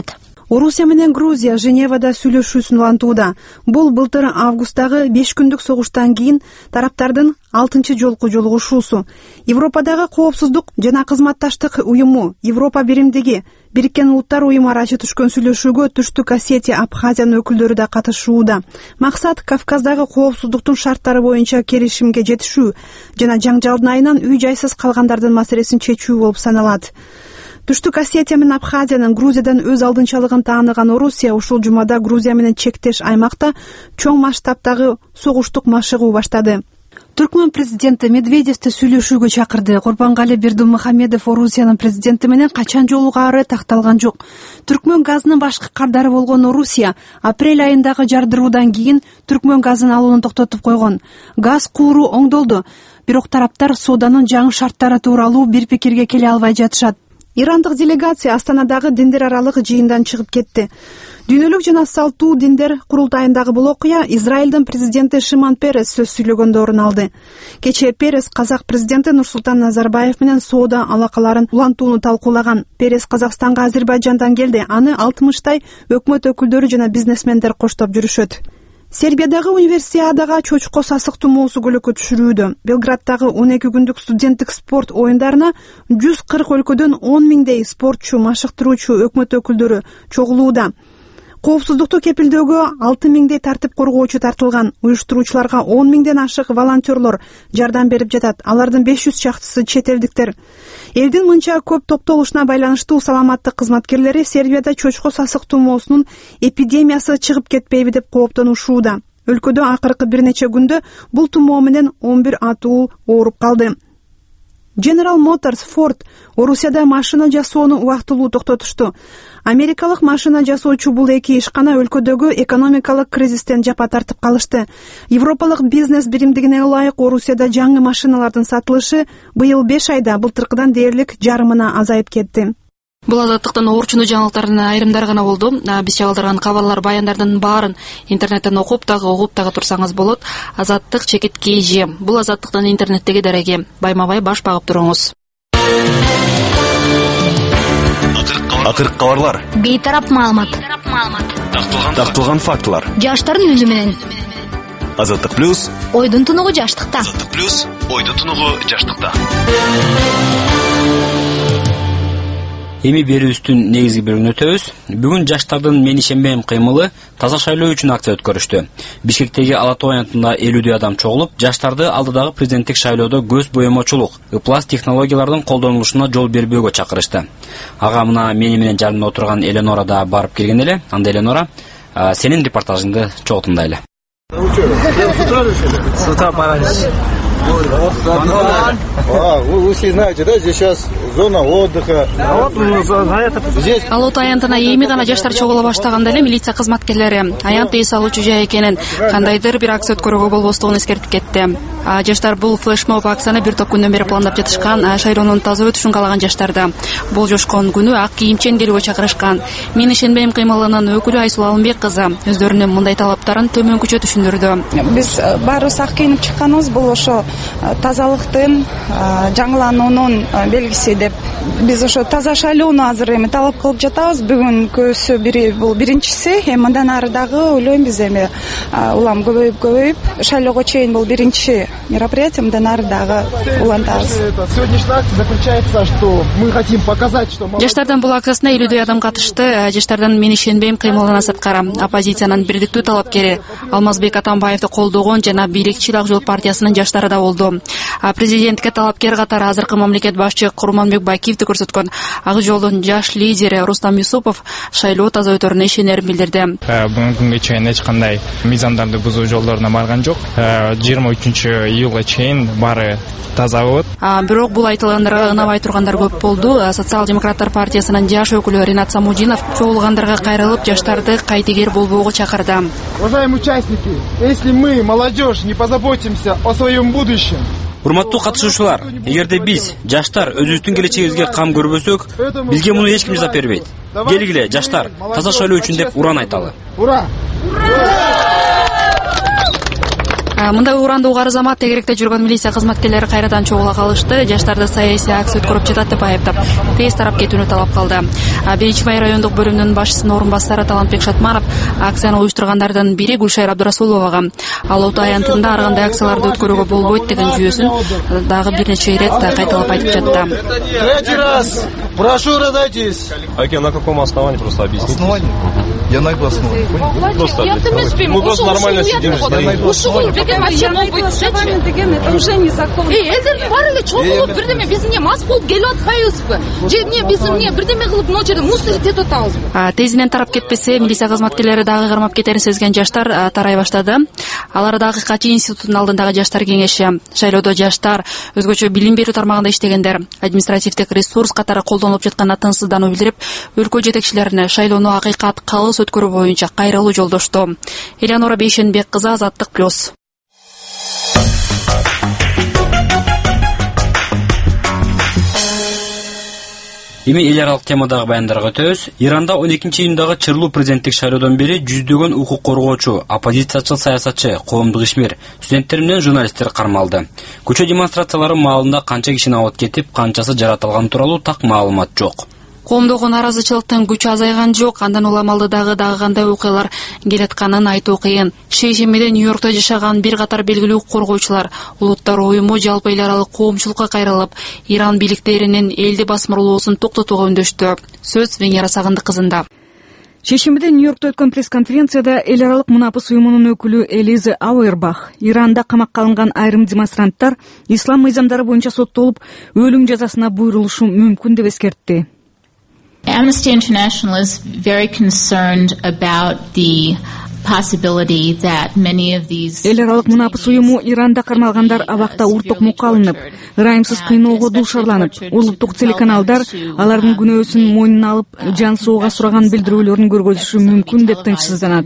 Орусия менен Грузия Женевада сүйлөшүүсүн улантууда. Бул былтыр августтагы беш күндүк согуштан кийин тараптардын алтынчы жолку жолугушуусу. Европадагы коопсуздук жана кызматташтык уюму, Европа биримдиги, Бириккен Улуттар уюму арачы түшкөн сүйлөшүүгө Түштүк Осетия, Абхазиянын өкүлдөрү да катышууда. Максат Кавказдагы коопсуздуктун шарттары боюнча келишимге жетишүү жана жаңжалдын айынан үй жайсыз калгандардын маселесин чечүү болуп саналат. Түштүк Осетия менен Абхазиянын Грузиядан өз алдынчалыгын тааныган Орусия ушул жумада Грузия менен чектеш аймакта чоң масштабтагы согуштук машыгуу баштады. Түркмөн президенти Медведевди сүйлөшүүгө чакырды. Курбангали Бердимухамедов Орусиянын президенти менен качан жолугаары такталган жок. Түркмөн газынын башкы кардары болгон Орусия апрель айындагы жардыруудан кийин Түркмөн газын алууну токтотуп койгон. Газ кууру оңдолду. Бирок тараптар сооданын жаңы шарттары тууралуу бир пикирге келе албай жатышат. Ирандык делегация Астанадагы диндер аралык жыйындан чыгып кетти. Дүйнөлүк жана салттуу диндер курултайындагы бул окуя Израилдин президенти Шимон Перес сөз сүйлөгөндө орун алды. Кечээ Перес казак президенти Нурсултан Назарбаев менен соода алакаларын улантууну талкуулаган. Перес Казакстанга Азербайжандан келди. Аны алтымыштай өкмөт өкүлдөрү жана бизнесмендер коштоп жүрүшөт. Сербиядагы универсиадага чочко сасык тумоосу көлөкө түшүрүүдө. Белграддагы он эки күндүк студенттик спорт оюндарына жүз кырк өлкөдөн он миңдей спортчу, машыктыруучу өкмөт өкүлдөрү чогулууда. Коопсуздукту кепилдөөгө алты миңдей тартип коргоочу тартылган. Уюштуруучуларга он миңден ашык волонтерлор жардам берип жатат. Алардын беш жүз чактысы чет элдиктер. Элдин мынча көп топтолушуна байланыштуу саламаттык кызматкерлери Сербияда чочко сасык тумоосунун эпидемиясы чыгып кетпейби деп кооптонушууда. Өлкөдө акыркы бир нече күндө бул тумоо менен он бир атуу ооруп калды. General Motors, Ford Орусияда машина жасоону убактылуу токтотушту. Америкалык машина жасоочу бул эки ишкана өлкөдөгү экономикалык кризистен жапа тартып калышты. Европалык бизнес биримдигине ылайык Орусияда жаңы машиналардын сатылышы быйыл беш айда былтыркыдан дээрлик жарымына азайып кетти. Бул азаттыктын оорчуну жаңылыктарынын айрымдары гана болду. Биз чыгарылган кабарлар, баяндардын баарын интернеттен окуп дагы угуп дагы турсаңыз болот. Азаттык чекит кж. Бул азаттыктын интернеттеги дареги. Байма-бай баш багып туруңуз. Акыркы кабарлар. Бейтарап маалымат. Такталган фактылар. Жаштардын үнү менен. Азаттык плюс. Ойдун тунугу жаштыкта. Азаттык плюс. Ойдун тунугу жаштыкта. Эми берүүбүздүн негизги бөлүгүнө өтөбүз. Бүгүн жаштардын Мен ишенбейм кыймылы таза шайлоо үчүн акция өткөрүштү. Бишкектеги Ала Тоо аянтында элүүдөй адам чогулуп, жаштарды алдыдагы президенттик шайлоодо көз боемочулук, ыплас технологиялардын колдонулушуна жол бербөөгө чакырышты. Ага мына мени менен жанымда отурган Эленора да барып келген эле. Анда Эленора, сенин репортажыңды чогуу тыңдайлы. С утра пораньше. Вы все знаете, да, здесь сейчас зона отдыха. Ала Тоо аянтына эми гана жаштар чогула баштаганда эле милиция кызматкерлери аянт эс алуучу жай экенин, кандайдыр бир акция өткөрүүгө болбостугун эскертип кетти. Жаштар бул флешмоб акцияны бир топ күндөн бери пландап жатышкан. Шайлоонун таза өтүшүн каалаган жаштарды бул жошкон күнү ак кийимчен келүүгө чакырышкан. Мен ишенбейм кыймылынын өкүлү Айсул Алымбек кызы өздөрүнүн мындай талаптарын төмөнкүчө түшүндүрдү. Биз баарыбыз ак кийинип чыкканыбыз бул ошо тазалыктын, жаңылануунун белгиси деп. Биз ошо таза шайлоону азыр эми талап кылып жатабыз. Бүгүнкүсү бири бул биринчиси, эми мындан ары дагы ойлойм биз эми улам көбөйүп көбөйүп шайлоого чейин бул биринчи мероприятие, мындан ары дагы улантабыз. Сегодняшняя акция заключается, что мы хотим показать, что жаштардын бул акциясына элүүдөй адам катышты. Жаштардын Мен ишенбейм кыймылына сырткары оппозициянын бирдиктүү талапкери Алмазбек Атамбаевди колдогон жана Бийликчил Ак Жол партиясынын жаштары да болду. Президентке талапкер катары азыркы мамлекет башчы Курманбек Бакиевди көрсөткөн Ак Жолдун жаш лидери Рустам Юсупов шайлоо таза өтөрүнө ишенерин билдирди. Бүгүнкү күнгө чейин эч кандай мыйзамдарды бузуу жолдоруна барган жок. жыйырма үчүнчү июлга чейин баары таза болот. Бирок бул айтылгандарга ынабай тургандар көп болду. Социал-демократтар партиясынын жаш өкүлү Ринат Самудинов чогулгандарга кайрылып, жаштарды кайтегер болбоого чакырды. Уважаемые участники, если мы, молодежь, не позаботимся о своем будущем, урматтуу катышуучулар, эгерде биз жаштар өзүбүздүн келечегибизге кам көрбөсөк, бизге муну эч ким жасап бербейт. Келгиле жаштар, таза шайлоо үчүн деп уран айталы. Ура! Мындай уранды угар замат тегеректе жүргөн милиция кызматкерлери кайрадан чогула калышты. Жаштарды саясий акция өткөрүп жатат деп айыптап, тез тарап кетүүнү талап кылды. Биринчи Май райондук бөлүмүнүн башчысынын орун басары Талантбек Шатманов акцияны уюштургандардын бири Гүлшайыр Абдурасуловага ал Отой аянтында ар кандай акцияларды өткөрүүгө болбойт деген жүйөсүн дагы бир нече ирет кайталап айтып жатты. Третий раз прошу разойтись. Аки, на каком основании, просто объясните? Основании? Я найду основание. Просто мы просто нормально сидим. Это уже незаконно. Элдердин баары эле чогулуп бирдеме биз эмне мас болуп келип атпайбызбы? Же эмне биз эмне бирдеме кылып могу жерде мусор этип атабызбы? Тезинен тарап кетпесе, милиция кызматкерлери дагы кармап кетерин сезген жаштар тарай баштады. Алар дагы Акыйкатчы институтунун алдындагы жаштар кеңеши, шайлоодо жаштар, өзгөчө билим берүү тармагында иштегендер, административдик ресурс катары колдонулуп жаткан тынчсыздануу билдирип, өлкө жетекчилерине шайлоону акыйкат калыс өткөрүү боюнча кайрылуу жолдошту. Элеонора Бейшенбек кызы, Азаттык плюс. Эми эл аралык темадагы баяндарга өтөбүз. Иранда он экинчи июндагы чырлуу президенттик шайлоодон бери жүздөгөн укук коргоочу, оппозициячыл саясатчы, коомдук ишмер, студенттер менен журналисттер кармалды. Көчө демонстрациялары маалында канча кишини абат кетип, канчасы жаратылган тууралуу так маалымат жок. Коомдогу наразычылыктын күчү азайган жок, андан уламалды дагы дагы кандай окуялар келатканын айтуу кыйын. Шейшембиде Нью-Йоркто жашаган бир катар белгилүү коргоочулар улуттар уюму жалпы эл аралык коомчулукка кайрылып, Иран бийликтеринин элди басмырлоосун токтотууга үндөштү. Сөз Венера Сагындык кызында. Шейшембиде Нью-Йоркто өткөн пресс-конференцияда эл аралык мунапыс уюмунун өкүлү Элиза Ауэрбах Иранда камакка алынган айрым демонстранттар ислам мыйзамдары боюнча соттолуп, өлүм жазасына буйрулушу мүмкүн деп эскертти. Amnesty International is very concerned about the possibility that many of these Эл аралык мунапыс уюму Иранда кармалгандар абакта уртукмукка алынып, ырайымсыз кыйноого дуушарланып, улуттук телеканалдар алардын күнөөсүн мойнуна алып, жан соого сураган билдирүүлөрүн көргөзүшү мүмкүн деп тынчсызданат.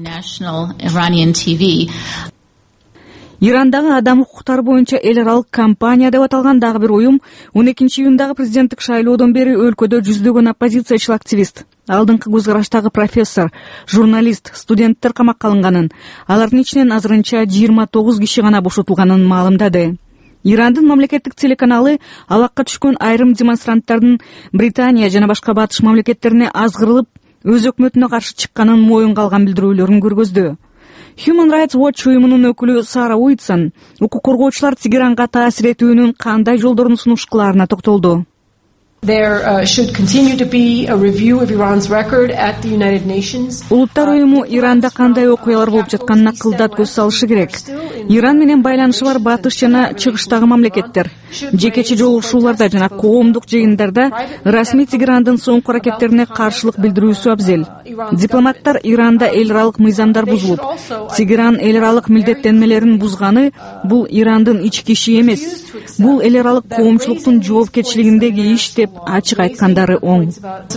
Ирандагы адам укуктары боюнча эл аралык кампания деп аталган дагы бир уюм он экинчи июндагы президенттик шайлоодон бери өлкөдө жүздөгөн оппозициячыл активист, алдыңкы көз караштагы профессор, журналист, студенттер камакка алынганын, алардын ичинен азырынча жыйырма тогуз киши гана бошотулганын маалымдады. Ирандын мамлекеттик телеканалы абакка түшкөн айрым демонстранттардын Британия жана башка батыш мамлекеттерине азгырылып, өз өкмөтүнө каршы чыкканын моюнга алган билдирүүлөрүн көргөздү. Human Rights Watch уюмунун өкүлү Сара Уитсон укук коргоочулар Тегеранга таасир этүүнүн кандай жолдорун сунушкаларына токтолду. There should continue to be a review of Iran's record at the United Nations. Улуттар уюму Иранда кандай окуялар болуп жатканына кылдат көз салышы керек. Иран менен байланышы бар батыш жана чыгыштагы мамлекеттер жекече жолугушууларда жана коомдук жыйындарда расмий Тегерандын соңку аракеттерине каршылык билдирүүсү абзел. Дипломаттар Иранда эл аралык мыйзамдар бузулуп, Тегеран эл аралык милдеттенмелерин бузганы бул Ирандын ички иши эмес. Бул эл аралык коомчулуктун жоопкерчилигиндеги иш деп ачык айткандары оң.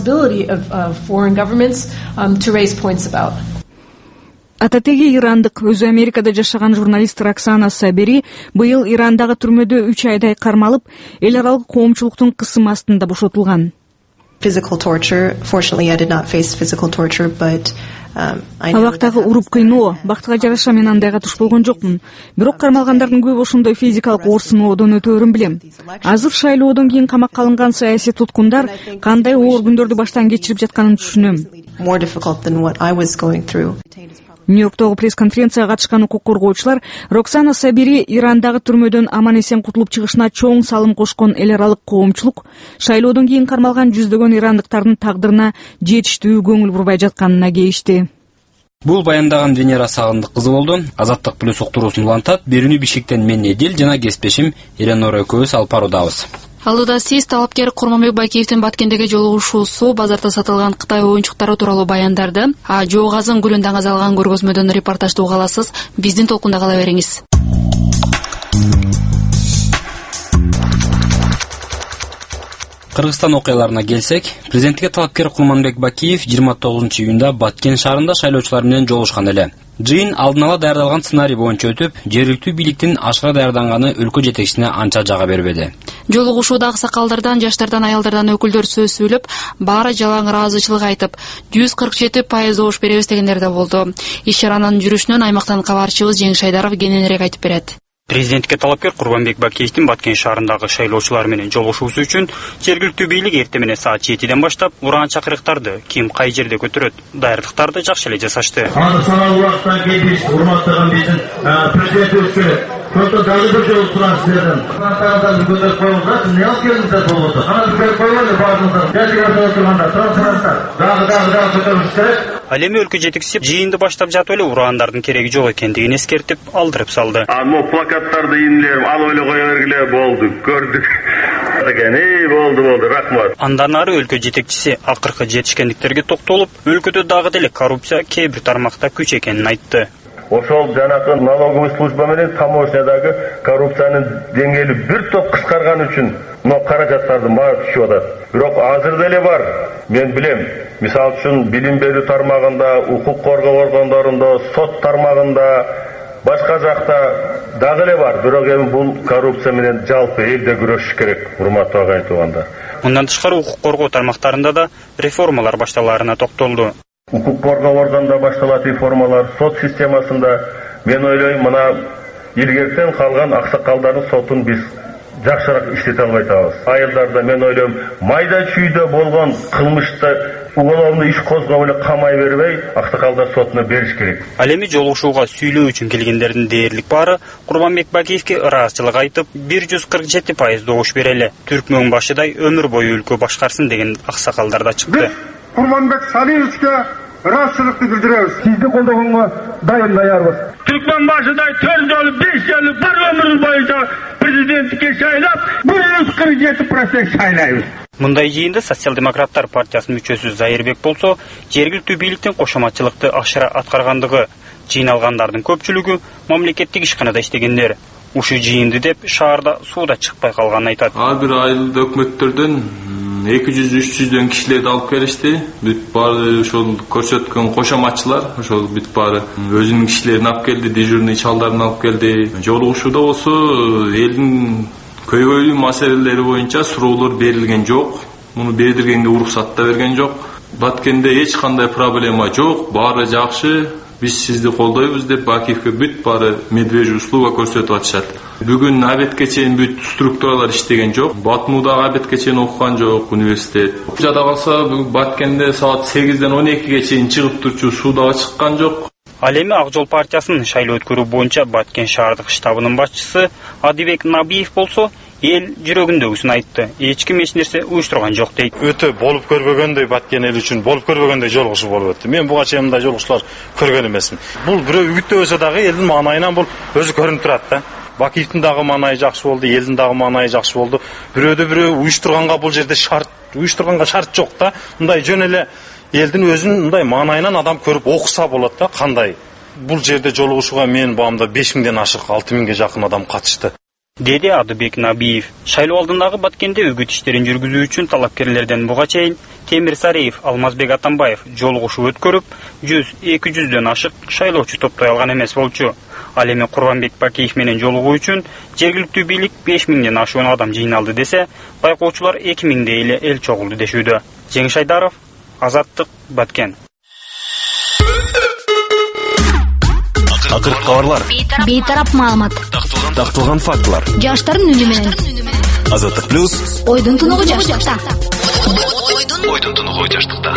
Ататеги ирандык өзү Америкада жашаган журналист Роксана Сабери быйыл Ирандагы түрмөдө үч айдай кармалып, эл аралык коомчулуктун кысым астында бошотулган. Physical torture. Fortunately, I did not face physical torture, but um, I know Абактагы уруп кыйноо, бактыга жараша мен андайга туш болгон жокмун. Бирок кармалгандардын көбү ошондой физикалык оор сыноодон өтөөрүн билем. Азыр шайлоодон кийин камакка алынган саясий туткундар кандай оор күндөрдү баштан кечирип жатканын түшүнөм. More difficult than what I was going through. Нью-Йорктогу пресс-конференцияга катышкан укук коргоочулар Роксана Сабери Ирандагы түрмөдөн аман-эсен кутулуп чыгышына чоң салым кошкон эл аралык коомчулук шайлоодон кийин кармалган жүздөгөн ирандыктардын тагдырына жетиштүү көңүл бурбай жатканына кейишти. Бул баяндаган Венера Сагындык кызы болду. Азаттык плюс уктуруусун улантат. Берүүнү Бишкектен мен Эдил жана кесиптешим Элеонора экөөбүз алып баруудабыз. Алдыда сиз талапкер Курманбек Байкеевдин Баткендеги жолугушуусу базарда сатылган Кытай оюнчуктары тууралуу баяндарды, а жоогазын гүлүндө аңгазалган көргөзмөдөн репортажды уга аласыз. Биздин толкунда кала бериңиз. Кыргызстан окуяларына келсек, президенттикке талапкер Курманбек Бакиев жыйырма тогузунчу июнда Баткен шаарында шайлоочулар менен жолугушкан эле. Жыйын алдын ала даярдалган сценарий боюнча өтүп, жергиликтүү бийликтин ашыра даярданганы өлкө жетекчисине анча жага бербеди. Жолугушууда аксакалдардан, жаштардан, аялдардан өкүлдөр сөз сүйлөп, баары жалаң ыраазычылык айтып, жүз кырк жети пайыз добуш беребиз дегендер да болду. Иш чаранын жүрүшүнөн аймактан кабарчыбыз Жеңиш Айдаров кененирээк айтып берет. Президентке талапкер Курбанбек Бакиевдин Баткен шаарындагы шайлоочулар менен жолугушуусу үчүн жергиликтүү бийлик эртең менен саат жетиден баштап уран чакырыктарды ким кай жерде көтөрөт, даярдыктарды жакшы эле жасашты. Аны саналуу убакыттан кийин биз урматтаган биздин президентибизге просто дагы бир жолу туран сиздерден кантагы көтөрүп коюңуздар, эмне алып келиңиздер болуп атат. Аны көтөрүп койгойлу баардыгыңыздар. Жашыгып турганда трансферттер дагы дагы дагы көтөрүш керек. Ал эми өлкө жетекчиси жыйынды баштап жатып эле ураандардын кереги жок экендигин эскертип алдырып салды. Плакаттарды инлер алып эле кое бергиле болду, көрдүк. Эй, болду, болду, рахмат. Андан ары өлкө жетекчиси акыркы жетишкендиктерге токтолуп, өлкөдө дагы деле коррупция кээ бир тармакта күч экенин айтты. Ошол жанакы налоговый служба менен таможнядагы коррупциянын деңгээли бир топ кыскарган үчүн мына каражаттардын баары түшүп атат. Бирок азыр деле бар. Мен билем, мисалы үчүн билим берүү тармагында, укук коргоо органдарында, сот тармагында, башка жакта дагы эле бар. Бирок эми бул коррупция менен жалпы элде күрөшүш керек, урматтуу агай туугандар. Мындан тышкары укук коргоо тармактарында да реформалар башталарына токтолду. Укук коргоо органында башталат реформалар, сот системасында мен ойлойм, мына илгертен калган аксакалдардын сотун биз жакшыраак иштете албай атабыз. Айылдарда мен ойлойм, майда чүйдө болгон кылмышты уголовный иш козгоп эле камай бербей, аксакалдар сотуна бериш керек. Ал эми жолугушууга сүйлөө үчүн келгендердин дээрлик баары Курбанбек Бакиевке ыраазычылык айтып, бир жүз кырк жети пайыз добуш берели. Түркмөн башыдай өмүр бою өлкө башкарсын деген аксакалдар да чыкты. Курбанбек Салиевичке ыраазычылыкты билдиребиз. Сизди колдогонго дайым даярбыз. Түркмөн башыдай төрт жолу беш жолу bir өмүр боюнча президенттикке шайлап, бир жүз кырк жети процент шайлайбыз. Мындай жыйында Социал-демократтар партиясынын мүчөсү Зайырбек болсо, жергиликтүү бийликтин кошоматчылыкты ашыра аткаргандыгы, жыйналгандардын көпчүлүгү мамлекеттик ишканада иштегендер. Ушу жыйынды деп шаарда сууда чыкпай калганын айтат. Ар бир айылда өкмөттөрдөн эки жүз үч жүздөн кишилерди алып келишти. Бүт баары ошол көрсөткөн кошоматчылар, ошол бүт баары өзүнүн кишилерин алып келди, дежурный чалдарын алып келди. Жолугушууда болсо элдин көйгөйлүү маселелери боюнча суроолор берилген жок. Муну бердиргенге уруксат да берген жок. Баткенде эч кандай проблема жок, баары жакшы. Биз сизди колдойбуз деп Бакиевке бүт баары медвежий услуга көрсөтүп атышат. Бүгүн абетке чейин бүт структуралар иштеген жок. Батнуудагы абетке чейин окуган жок университет. Жада калса Баткенде саат сегизден он экиге чейин чыгып турчу суу дагы чыккан жок. Ал эми Ак жол партиясынын шайлоо өткөрүү боюнча Баткен шаардык штабынын башчысы Адибек Набиев болсо, эл жүрөгүндөгүсүн айтты. Эч ким эч нерсе уюштурган жок дейт. Өтө болуп көрбөгөндөй Баткен эл үчүн болуп көрбөгөндөй жолугушуу болуп өттү. Мен буга чейин мындай жолугушуулар көргөн эмесмин. Бул бирөө үгүттөбөсө дагы элдин маанайынан бул өзү көрүнүп турат да. Бакиевдин дагы маанайы жакшы болду, элдин дагы маанайы жакшы болду. Бирөөдө бирөө уюштурганга бул жерде шарт, уюштурганга шарт жок да. Мындай жөн эле элдин өзүнүн мындай маанайынан адам көрүп окуса болот да, кандай. Бул жерде жолугушууга мен баамда беш миңден ашык алты миңге жакын адам катышты. Деди Адыбек Набиев. Шайлоо алдындагы Баткенде үгүт иштерин жүргүзүү үчүн талапкерлерден буга чейин Темир Сариев, Алмазбек Атамбаев жолугушуу өткөрүп, жүз эки жүздөн ашык шайлоочу топтой алган эмес болчу. Ал эми Курбанбек Бакиев менен жолугуу үчүн жергиликтүү бийлик беш миңден ашуун адам жыйналды десе, байкоочулар эки миңдей эле эл чогулду дешүүдө. Жеңиш Айдаров, Азаттык, Баткен. Акыркы кабарлар. Бейтарап маалымат. Такталган фактылар. Жаштардын үнү менен. Азаттык плюс. Ойдун тунугу жаштыкта. Ойдун тунугу жаштыкта.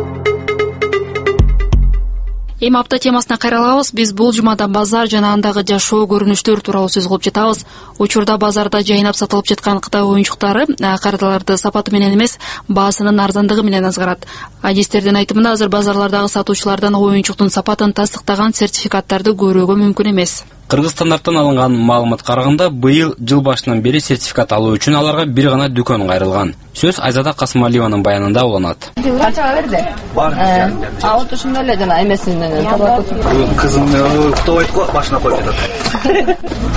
Эми апта темасына кайрылабыз. Биз бул жумада базар жана андагы жашоо көрүнүштөр тууралуу сөз кылып жатабыз. Учурда базарда жайнап сатылып жаткан Кытай оюнчуктары кардаларды сапаты менен эмес, баасынын арзандыгы менен азгарат. Адистердин айтымында азыр базарлардагы сатуучулардан оюнчуктун сапатын тастыктаган сертификаттарды көрүүгө мүмкүн эмес. Кыргызстандан алынган маалымат караганда, быйыл жыл башынан бери сертификат алуу үчүн аларга бир гана дүкөн кайрылган. Сөз Айзада Касымалиеванын баянында уланат. Канчага берди? А вот ушундай эле жана эмесин менен табат. Кызым уктабайт го, башына коюп жатат.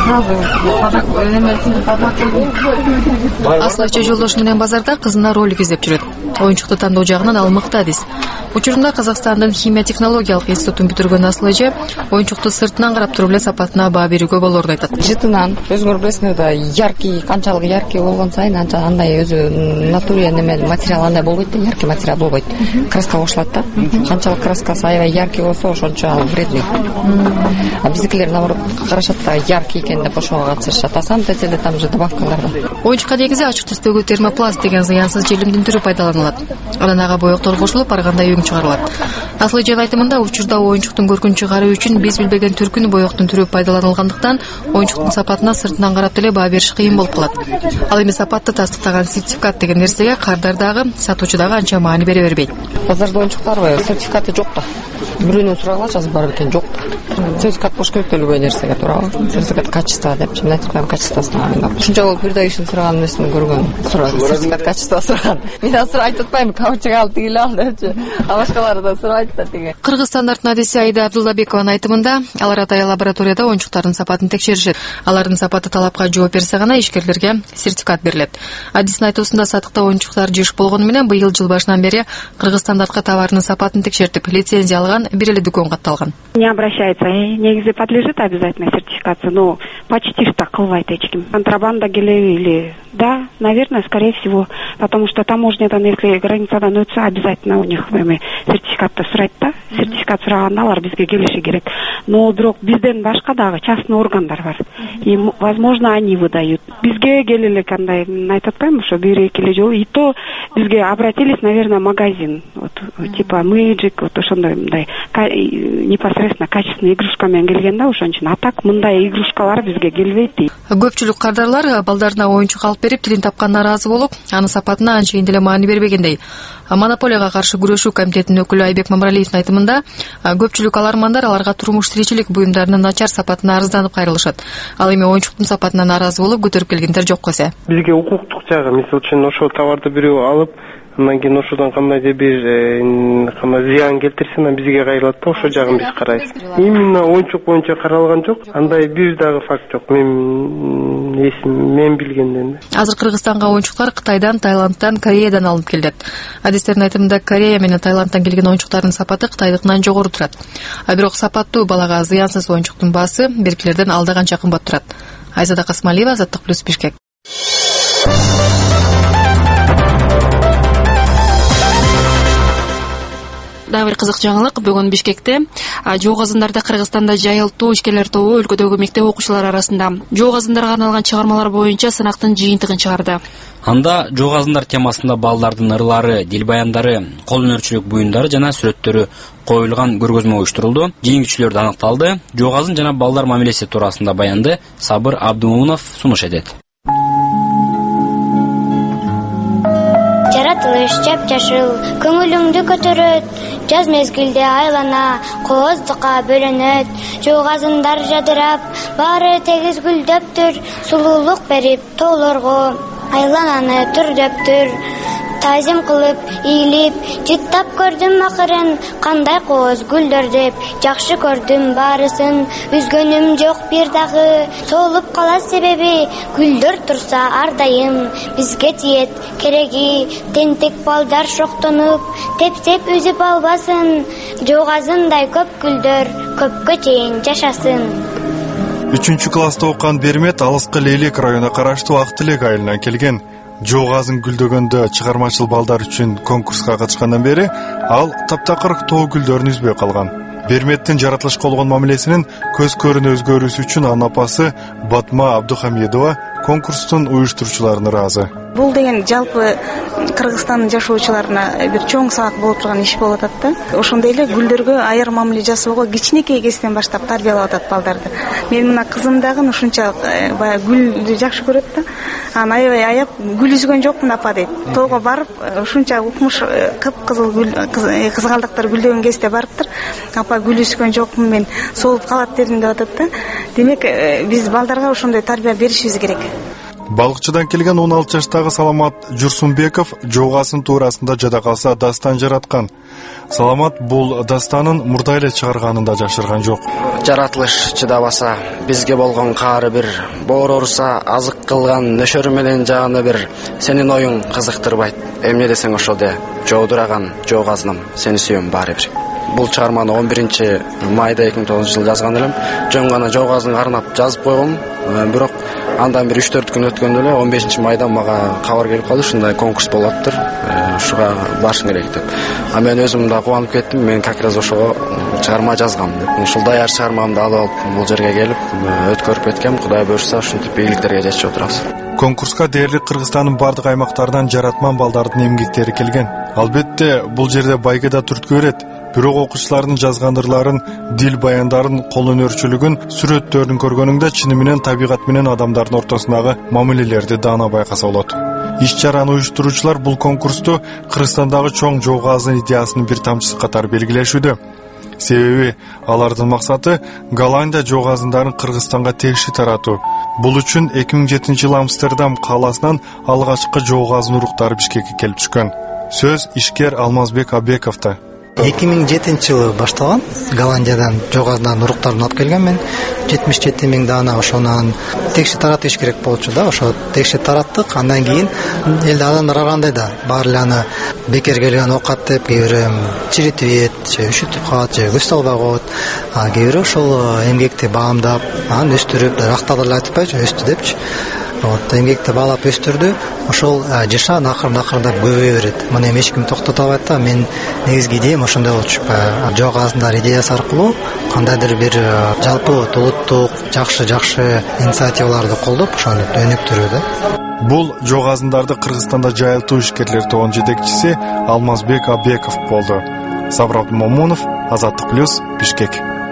Аслыча жолдош менен базарда кызына ролик издеп жүрөт. Оюнчукту тандоо жагынан ал мыкты адис. Учурунда Казакстандын химия технологиялык институтун бүтүргөн Аслыча оюнчукту сыртынан карап туруп эле сапатына сапатына баа берүүгө болорун айтат. Жытынан өзүңөр билесиңер да, яркий, канчалык яркий болгон сайын анча андай өзү натурия неме материал андай болбойт да, яркий материал болбойт. Краска кошулат да. Канчалык краскасы аябай яркий болсо ошончо ал вредный. А биздикилер наоборот карашат да, яркий экен деп ошого катышат. А самом деле там же добавкалар бар. Оюнчукка негизи ачык түстөгү термопласт деген зыянсыз желимдин түрү пайдаланылат. Анан ага боектор кошулуп, ар кандай үң чыгарылат. Асыл жан айтымында учурда оюнчуктун көркүн чыгаруу үчүн биз билбеген түркүн боектун түрү пайдаланылгандыктан оюнчуктун сапатына сыртынан карап деле баа бериш кыйын болуп калат. Ал эми сапатты тастыктаган сертификат деген нерсеге кардар дагы, сатуучу дагы анча маани бере бербейт. Базарда оюнчуктар сертификаты жок да. Бирөөнөн сурагалачы азыр бар экен, жок. Сертификат кош керек делгөө нерсеге туурабы? Сертификат качества деп, чын айтканда качествосуна. Ушунча болуп передающийни сураган нерсени көргөн. Сертификат качества сураган. Мен азыр айтып атпайм, кабычыга алып тигиле ал депчи. А башкалары да сурайт да тиги. Кыргыз стандарттын адиси Айда Абдуллабекованын айтымында, алар атайын лабораторияда оюнчуктардын сапатын текшеришет. Алардын сапаты талапка жооп берсе гана ишкерлерге сертификат берилет. Адистин айтуусунда сатыкта оюнчуктар жыш болгону менен быйыл жыл башынан бери Кыргыз стандартка товарынын сапатын текшертип, лицензия алган бир эле дүкөн катталган. Не обращается, негизи подлежит обязательно сертификации, но почти что кылбайт эч ким. Контрабанда келеби или да, наверное, скорее всего, потому что таможнядан, если границадан өтсө, обязательно у них сертификатты сурайт да, сертификат сураганда алар бизге келиши керек. Но бирок бизден башка дагы частный органдар бар. И, возможно, они выдают. Бизге келеле кандай айтып атпайм, ошо бир эки эле жолу, и то бизге обратились, наверное, магазин, вот типа Magic, вот ошондой мындай непосредственно качественный игрушка менен келген да, ошон үчүн. А так мындай игрушкалар бизге келбейт дейт. Көпчүлүк кардарлар балдарына оюнчук алып берип, тилин тапкан наразы болуп, анын сапатына анчейин деле маани бербегендей. Монополияга каршы күрөшүү комитетинин өкүлү Айбек Мамралиевдин айтымында, көпчүлүк алармандар аларга турмуш тиричилик буюмдарынын начар сапатына арызданып кайрылышат. Ал эми оюнчуктун сапатына наразы болуп көтөрүп келгендер жок эсе. Бизге укуктук жагы, мисалы үчүн ошол товарды бирөө алып, андан кийин ошодон кандайдыр бир кандай зыян келтирсе, анан бизге кайрылат да, ошол жагын биз карайбыз. Именно оюнчук боюнча каралган жок, андай бир дагы факт жок. Мен эсим, мен билгенден. Азыр Кыргызстанга оюнчуктар Кытайдан, Таиландтан, Кореядан алынып келет. Адистердин айтымында Корея менен Таиландтан келген оюнчуктардын сапаты Кытайдыкынан жогору турат. А бирок сапаттуу балага зыянсыз оюнчуктун баасы беркилерден алда канча кымбат турат. Айзада Касмалиева, Азаттык плюс, Бишкек. Дагы бир кызык жаңылык, бүгүн Бишкекте жоо казындарда Кыргызстанда жайылтуу ишкерлер тобу өлкөдөгү мектеп окуучулары арасында жоо казындарга арналган чыгармалар боюнча сынактын жыйынтыгын чыгарды. Анда жоо казындар темасында балдардын ырлары, дил баяндары, кол өнөрчүлүк буюмдары жана сүрөттөрү коюлган көргөзмө уюштурулду. Жеңүүчүлөр аныкталды. Жоо казын жана балдар мамилеси туурасында баянды Сабыр Абдымунов сунуш этет. Жаратылыш жап-жашыл, көңүлүңдү көтөрөт, жаз мезгилде айлана, кооздукка бөлөнөт, жоо казындар жадырап, баары тегиз гүлдөптүр, сулуулук берип тоолорго айлананы түрдөптүр. Тазим кылып, ийилип, жыттап көрдүм акырын, кандай кооз гүлдөр деп, жакшы көрдүм баарысын, үзгөнүм жок бир дагы, соолуп калат себеби, гүлдөр турса ар дайым, бизге тиет кереги, тентек балдар шоктонуп, тепсеп үзүп албасын, жоо казындай көп гүлдөр көпкө чейин жашасын. үчүнчү класста окуган Бермет алыскы Лейлек районуна караштуу Ак Тилек айылынан келген. Жоо казын гүлдөгөндө чыгармачыл балдар үчүн конкурска катышкандан бери ал таптакыр тоо гүлдөрүн үзбөй калган. Берметтин жаратылышка болгон мамилесинин көз көрүнө өзгөрүүсү үчүн анын апасы Батма Абдухамедова конкурстун уюштуруучуларына ыраазы. Бул деген жалпы Кыргызстандын жашоочуларына бир чоң сабак болуп турган иш болуп атат да. Ошондой эле гүлдөргө айыр мамиле жасоого кичинекей кезден баштап тарбиялап атат балдарды. Мен мына кызым дагы ушунча баягы гүлдү жакшы көрөт да. Анан аябай аяп гүл үзгөн жокмун апа дейт. Тоого барып ушунча укмуш кып-кызыл гүл кызгалдыктар гүлдөгөн кезде барыптыр. Апа гүл үзгөн жокмун, мен соолуп калат дедим деп атат да. Демек биз балдарга ошондой тарбия беришибиз керек. Балыкчыдан келген он алты жаштагы Саламат Журсунбеков жоо казын туурасында жада калса дастан жараткан. Саламат бул дастанын мурда эле чыгарганында жашырган жок. Жаратылыш чыдабаса, бизге болгон каары бир, боор урса азык кылган нөшөрү менен жааны бир, сенин оюң кызыктырбайт. Эмне десең ошол де, жоодураган жоо казыным, сени сүйөм баары бир. бул чыгарманы он биринчи майда эки миң тогузунчу жылы жазган элем. Жөн гана Жоогазынга карнап жазып койгом. Бирок андан бир үч төрт күн өткөндө эле он бешинчи майда мага кабар келип калды, ушундай конкурс болуп атыптыр, ушуга барышың керек деп. А мен өзүм да кубанып кеттим, мен как раз ошого чыгарма жазгам деп. Ушул даяр чыгармамды алып алып бул жерге келип өткөрүп кеткем. Кудай буйрса ушинтип ийгиликтерге жетишип отурабыз. Конкурска дээрлик Кыргызстандын бардык аймактарынан жаратман балдардын эмгектери келген. Албетте бул жерде байгада түрткү берет. Бирок окуучулардын жазгандырларын, дил баяндарын, кол өнөрчүлүгүн, сүрөттөрүн көргөнүңдө чыны менен табигат менен адамдардын ортосундагы мамилелерди даана байкаса болот. Иш-чараны уюштуруучулар бул конкурсту Кыргызстандагы чоң Жоогазын идеясынын бир тамчысы катары белгилешүүдө. Себеби алардын максаты Голландия Жоогазындарын Кыргызстанга тегиши таратуу. Бул үчүн эки миң жетинчи жылы Амстердам калаасынан алгачкы Жоогазын уруктары Бишкекке келип түшкөн. Сөз ишкер Алмазбек Абековдо. эки миң жетинчи жылы башталган. Голландиядан Жоогазындан уруктарын алып келген мен. жетимиш жети миң даана ошонун тегиши таратыш керек болчу да. Ошо тегиши тараттык. Андан кийин элде адамдар аргандай да баары эле аны бекер келген оокат деп, кээ бири чиритип ийет, же үшүтүп калат, же көз албай коет. А кээ бири ошол эмгекти баамдап, аны өстүрүп, рактарды эле айтпайчы, өстү депчи. Вот эмгекти баалап өстүрдү. Ошол жашан акырын акырындап көбөйө берет. Муну эми эч ким токтото албайт да. Мен негизги идеям ошондой болчу. Жоогазындар идеясы аркылуу кандайдыр бир жалпы улуттук жакшы жакшы инициативаларды колдоп, ошону өнүктүрүү да. Бул Жоогазындарды Кыргызстанда жайылтуу ишкерлер тобунун жетекчиси Алмазбек Абеков болду. Сабыр Абдумомунов, Азаттык плюс, Бишкек.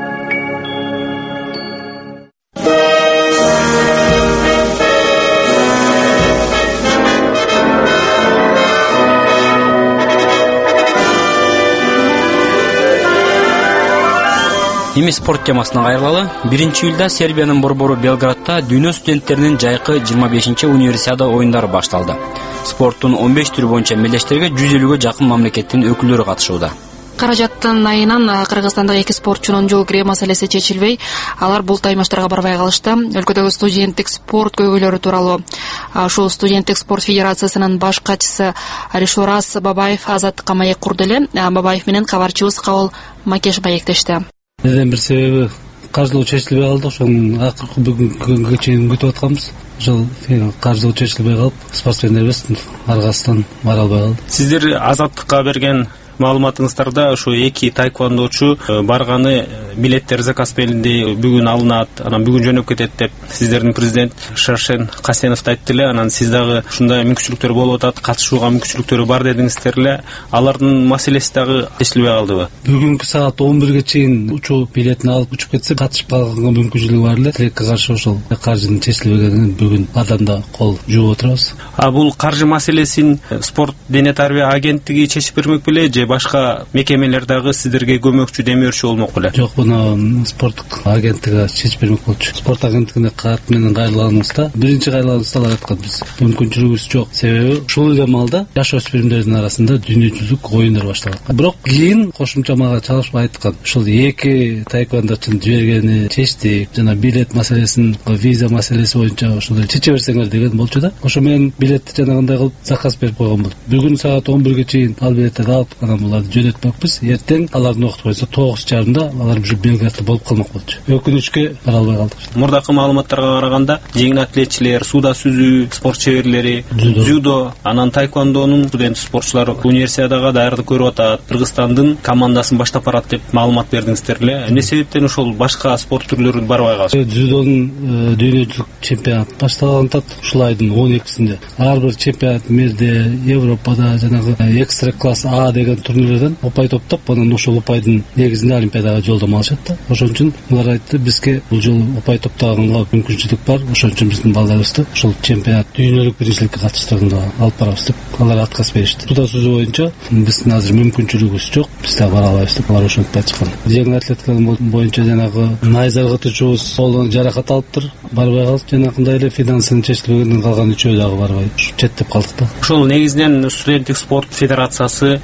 Эми спорт темасына кайрылалы. биринчи июлда Сербиянын борбору Белградта дүйнө студенттеринин жайкы жыйырма бешинчи универсиада оюндары башталды. Спорттун он беш түрү боюнча мелдештерге жүз элүүгө жакын мамлекеттин өкүлдөрү катышууда. Каражаттын айынан Кыргызстандагы эки спортчунун жол кирүү маселеси чечилбей, алар бул таймаштарга барбай калышты. Өлкөдөгү студенттик спорт көйгөйлөрү тууралуу ушул студенттик спорт федерациясынын баш катчысы Алишорас Бабаев Азаттыкка маек курду эле. Бабаев менен кабарчыбыз Кабыл Макеш маектешти. Неден бир себеби каржылоо чечилбей калды. Ошонун акыркы бүгүнкү күнгө чейин күтүп атканбыз. Ошол каржылоо чечилбей калып, спортсмендерибиз аргасынан бара албай калды. Сиздер Азаттыкка берген маалыматыңыздарда ушу эки тайквондочу барганы билеттер заказ белинде бүгүн алынат, анан бүгүн жөнөп кетет деп сиздердин президент Шаршен Касенов айтты эле. Анан сиз дагы ушундай мүмкүнчүлүктөр болуп атат, катышууга мүмкүнчүлүктөрү бар дедиңиздер эле. Алардын маселеси дагы чечилбей калдыбы? Бүгүнкү саат он бирге чейин учуу билетин алып учуп кетсе, катышып калганга мүмкүнчүлүгү бар эле. Тилекке каршы ошол каржынын чечилбегенин бүгүн адамда кол жууп отурабыз. А бул каржы маселесин спорт дене тарбия агенттиги чечип бермек беле же башка мекемелер дагы сиздерге көмөкчү демөөрчү болмок беле? Жок, муну спорттук агенттиги чечип бермек болчу. Спорт агенттигине кат менен кайрылганыбызда биринчи кайрылганыбызда алар айткан биз мүмкүнчүлүгүбүз жок. Себеби ушул эле маалда жаш өспүрүмдөрдүн арасында дүйнөлүк оюндар башталган. Бирок кийин кошумча мага чалышып айткан, ушул эки тайквондочун жибергени чечтик, жана билет маселесин, виза маселеси боюнча ошондой чече берсеңер деген болчу да. Ошо менен билетти жана кандай кылып заказ берип койгонбуз. Бүгүн саат он бирге чейин ал билеттерди алып анан буларды жөнөтмөкпүз. Эртең алардын убакыты боюнча тогуз жарымда алар уже Белградта болуп калмак болчу. Өкүнүчкө бара албай калдык. Мурдакы маалыматтарга караганда жеңил атлетчилер, суда сүзүү спорт чеберлери, дзюдо, анан тайквондонун студент спортчулары универсиадага даярдык көрүп атат. Кыргызстандын командасын баштап барат деп маалымат бердиңиздер эле. Эмне себептен ошол башка спорт түрлөрү барбай калды? Дзюдонун дүйнөлүк чемпионат башталган атат ушул айдын он экисинде. Ар бир чемпионат мэрде, Европада жанагы экстра класс А деген турнирлерден упай топтоп, анан ошол упайдын негизинде олимпиадага жолдомо алышат да. Ошон үчүн булар айтты, бизге бул жолу упай топтоганга мүмкүнчүлүк бар. Ошон үчүн биздин балдарыбызды ошол чемпионат дүйнөлүк биринчиликке катыштырганда алып барабыз деп алар отказ беришти. Суда сүзүү боюнча биздин азыр мүмкүнчүлүгүбүз жок, биз да бара албайбыз деп алар ошентип айткан. Жеңил атлетика боюнча жанагы найза ыргытуучубуз колунан жаракат алыптыр, барбай калды. Жанагындай эле финансынын чечилбегенден калган үчөө дагы барбай четтеп калдык да. Ошол негизинен студенттик спорт федерациясы ушундай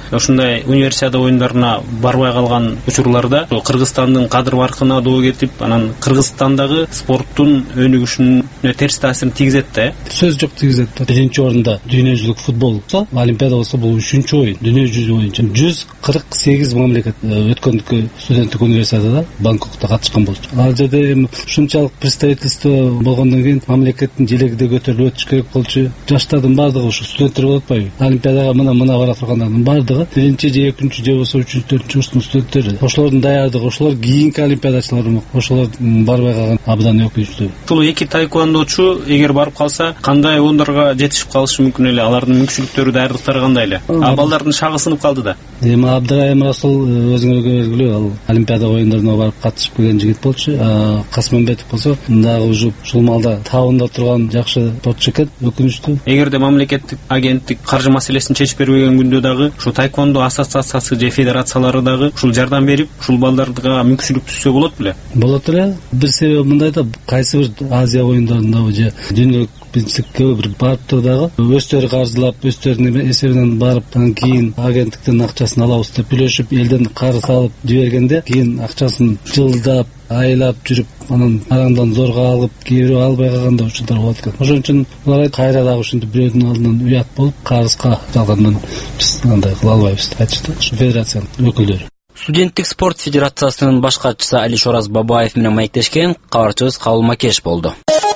мындай универсиада оюндарына барбай калган учурларда Кыргызстандын кадыр баркына доо кетип, анан Кыргызстандагы спорттун өнүгүшүнө терс таасирин тийгизет да. Сөз жок, тийгизет. Биринчи орунда дүйнөлүк футбол болсо, Олимпиада болсо, бул үчүнчү оюн. Дүйнө жүзү боюнча жүз кырк сегиз мамлекет өткөндүккө студенттик универсиадада Бангкокто катышкан болчу. Ал жерде эми ушунчалык представительство болгондон кийин мамлекеттин желеги да көтөрүлүп өтүш керек болчу. Жаштардын баардыгы ушу студенттер болуп атпайбы? Олимпиадага мына мына бара тургандардын баардыгы биринчи же экинчи же болсо үчүнчү төртүнчү курстун студенттери. Ошолордун даярдыгы, ошолор кийинки олимпиадачылар болмок. Ошолор барбай калган абдан өкүнүчтүү. Бул эки таэквондочу эгер барып калса, кандай оюндарга жетишип калышы мүмкүн эле? Алардын мүмкүнчүлүктөрү, даярдыктары кандай эле? А балдардын шагы сынып калды да. Эми Абдырайым Расул өзүңөргө белгилүү, ал Олимпиада оюндарына барып катышып келген жигит болчу. Касманбетов болсо дагы уже ушул малда табында турган жакшы спортчу экен, өкүнүчтүү. Эгерде мамлекеттик агенттик каржы маселесин чечип бербеген күндө дагы ушу таэквондо ассоциациясы же федерациялары дагы ушул жардам берип, ушул балдарга мүмкүнчүлүк түзсө болот беле? Болот эле. Бир себеби мындай да, кайсы бир Азия оюндарында же дүйнөлүк принципке бир барып турдагы өздөрү каржылап, өздөрүнүн эсебинен барып, анан кийин агенттиктин акчасын алабыз деп билешип, элден карыз алып жибергенде, кийин акчасын жылдап, айлап жүрүп, анан араңдан зорго алып, кээ бирөө албай калганда учурлар болот экен. Ошон үчүн булар кайра дагы ушинтип бирөөнүн алдынан уят болуп, карызга жалгандан биз андай кыла албайбыз деп айтышты ушу федерациянын өкүлдөрү. Студенттик спорт федерациясынын баш катчысы Алиш Ораз Бабаев менен маектешкен кабарчыбыз Кабыл Макеш болду.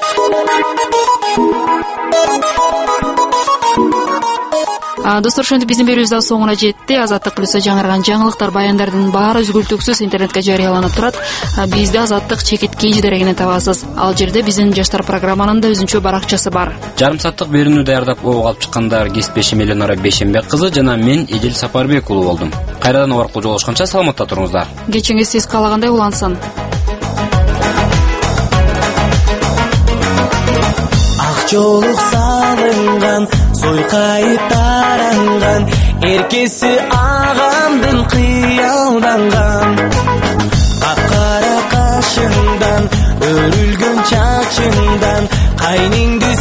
Достор, ошентип биздин берүүбүз да соңуна жетти. Азаттык плюс'та жаңырган жаңылыктар, баяндардын баары үзгүлтүксүз интернетке жарыяланып турат. Бизди Азаттык чекит кей дерегинен табасыз. Ал жерде биздин жаштар программанын да өзүнчө баракчасы бар. Жарым сааттык берүүнү даярдап ого алып чыккандар кесиптешим Эленора Бешенбек кызы жана мен Эдил Сапарбек уулу болдум. Кайрадан убаркы жолугушканча саламатта туруңуздар. Кечиңиз сиз каалагандай улансын. Жолук салынган, сойкайып таранган, эркеси агамдын кыялданган. Капкара кашыңдан, өрүлгөн чачыңдан, кайныңды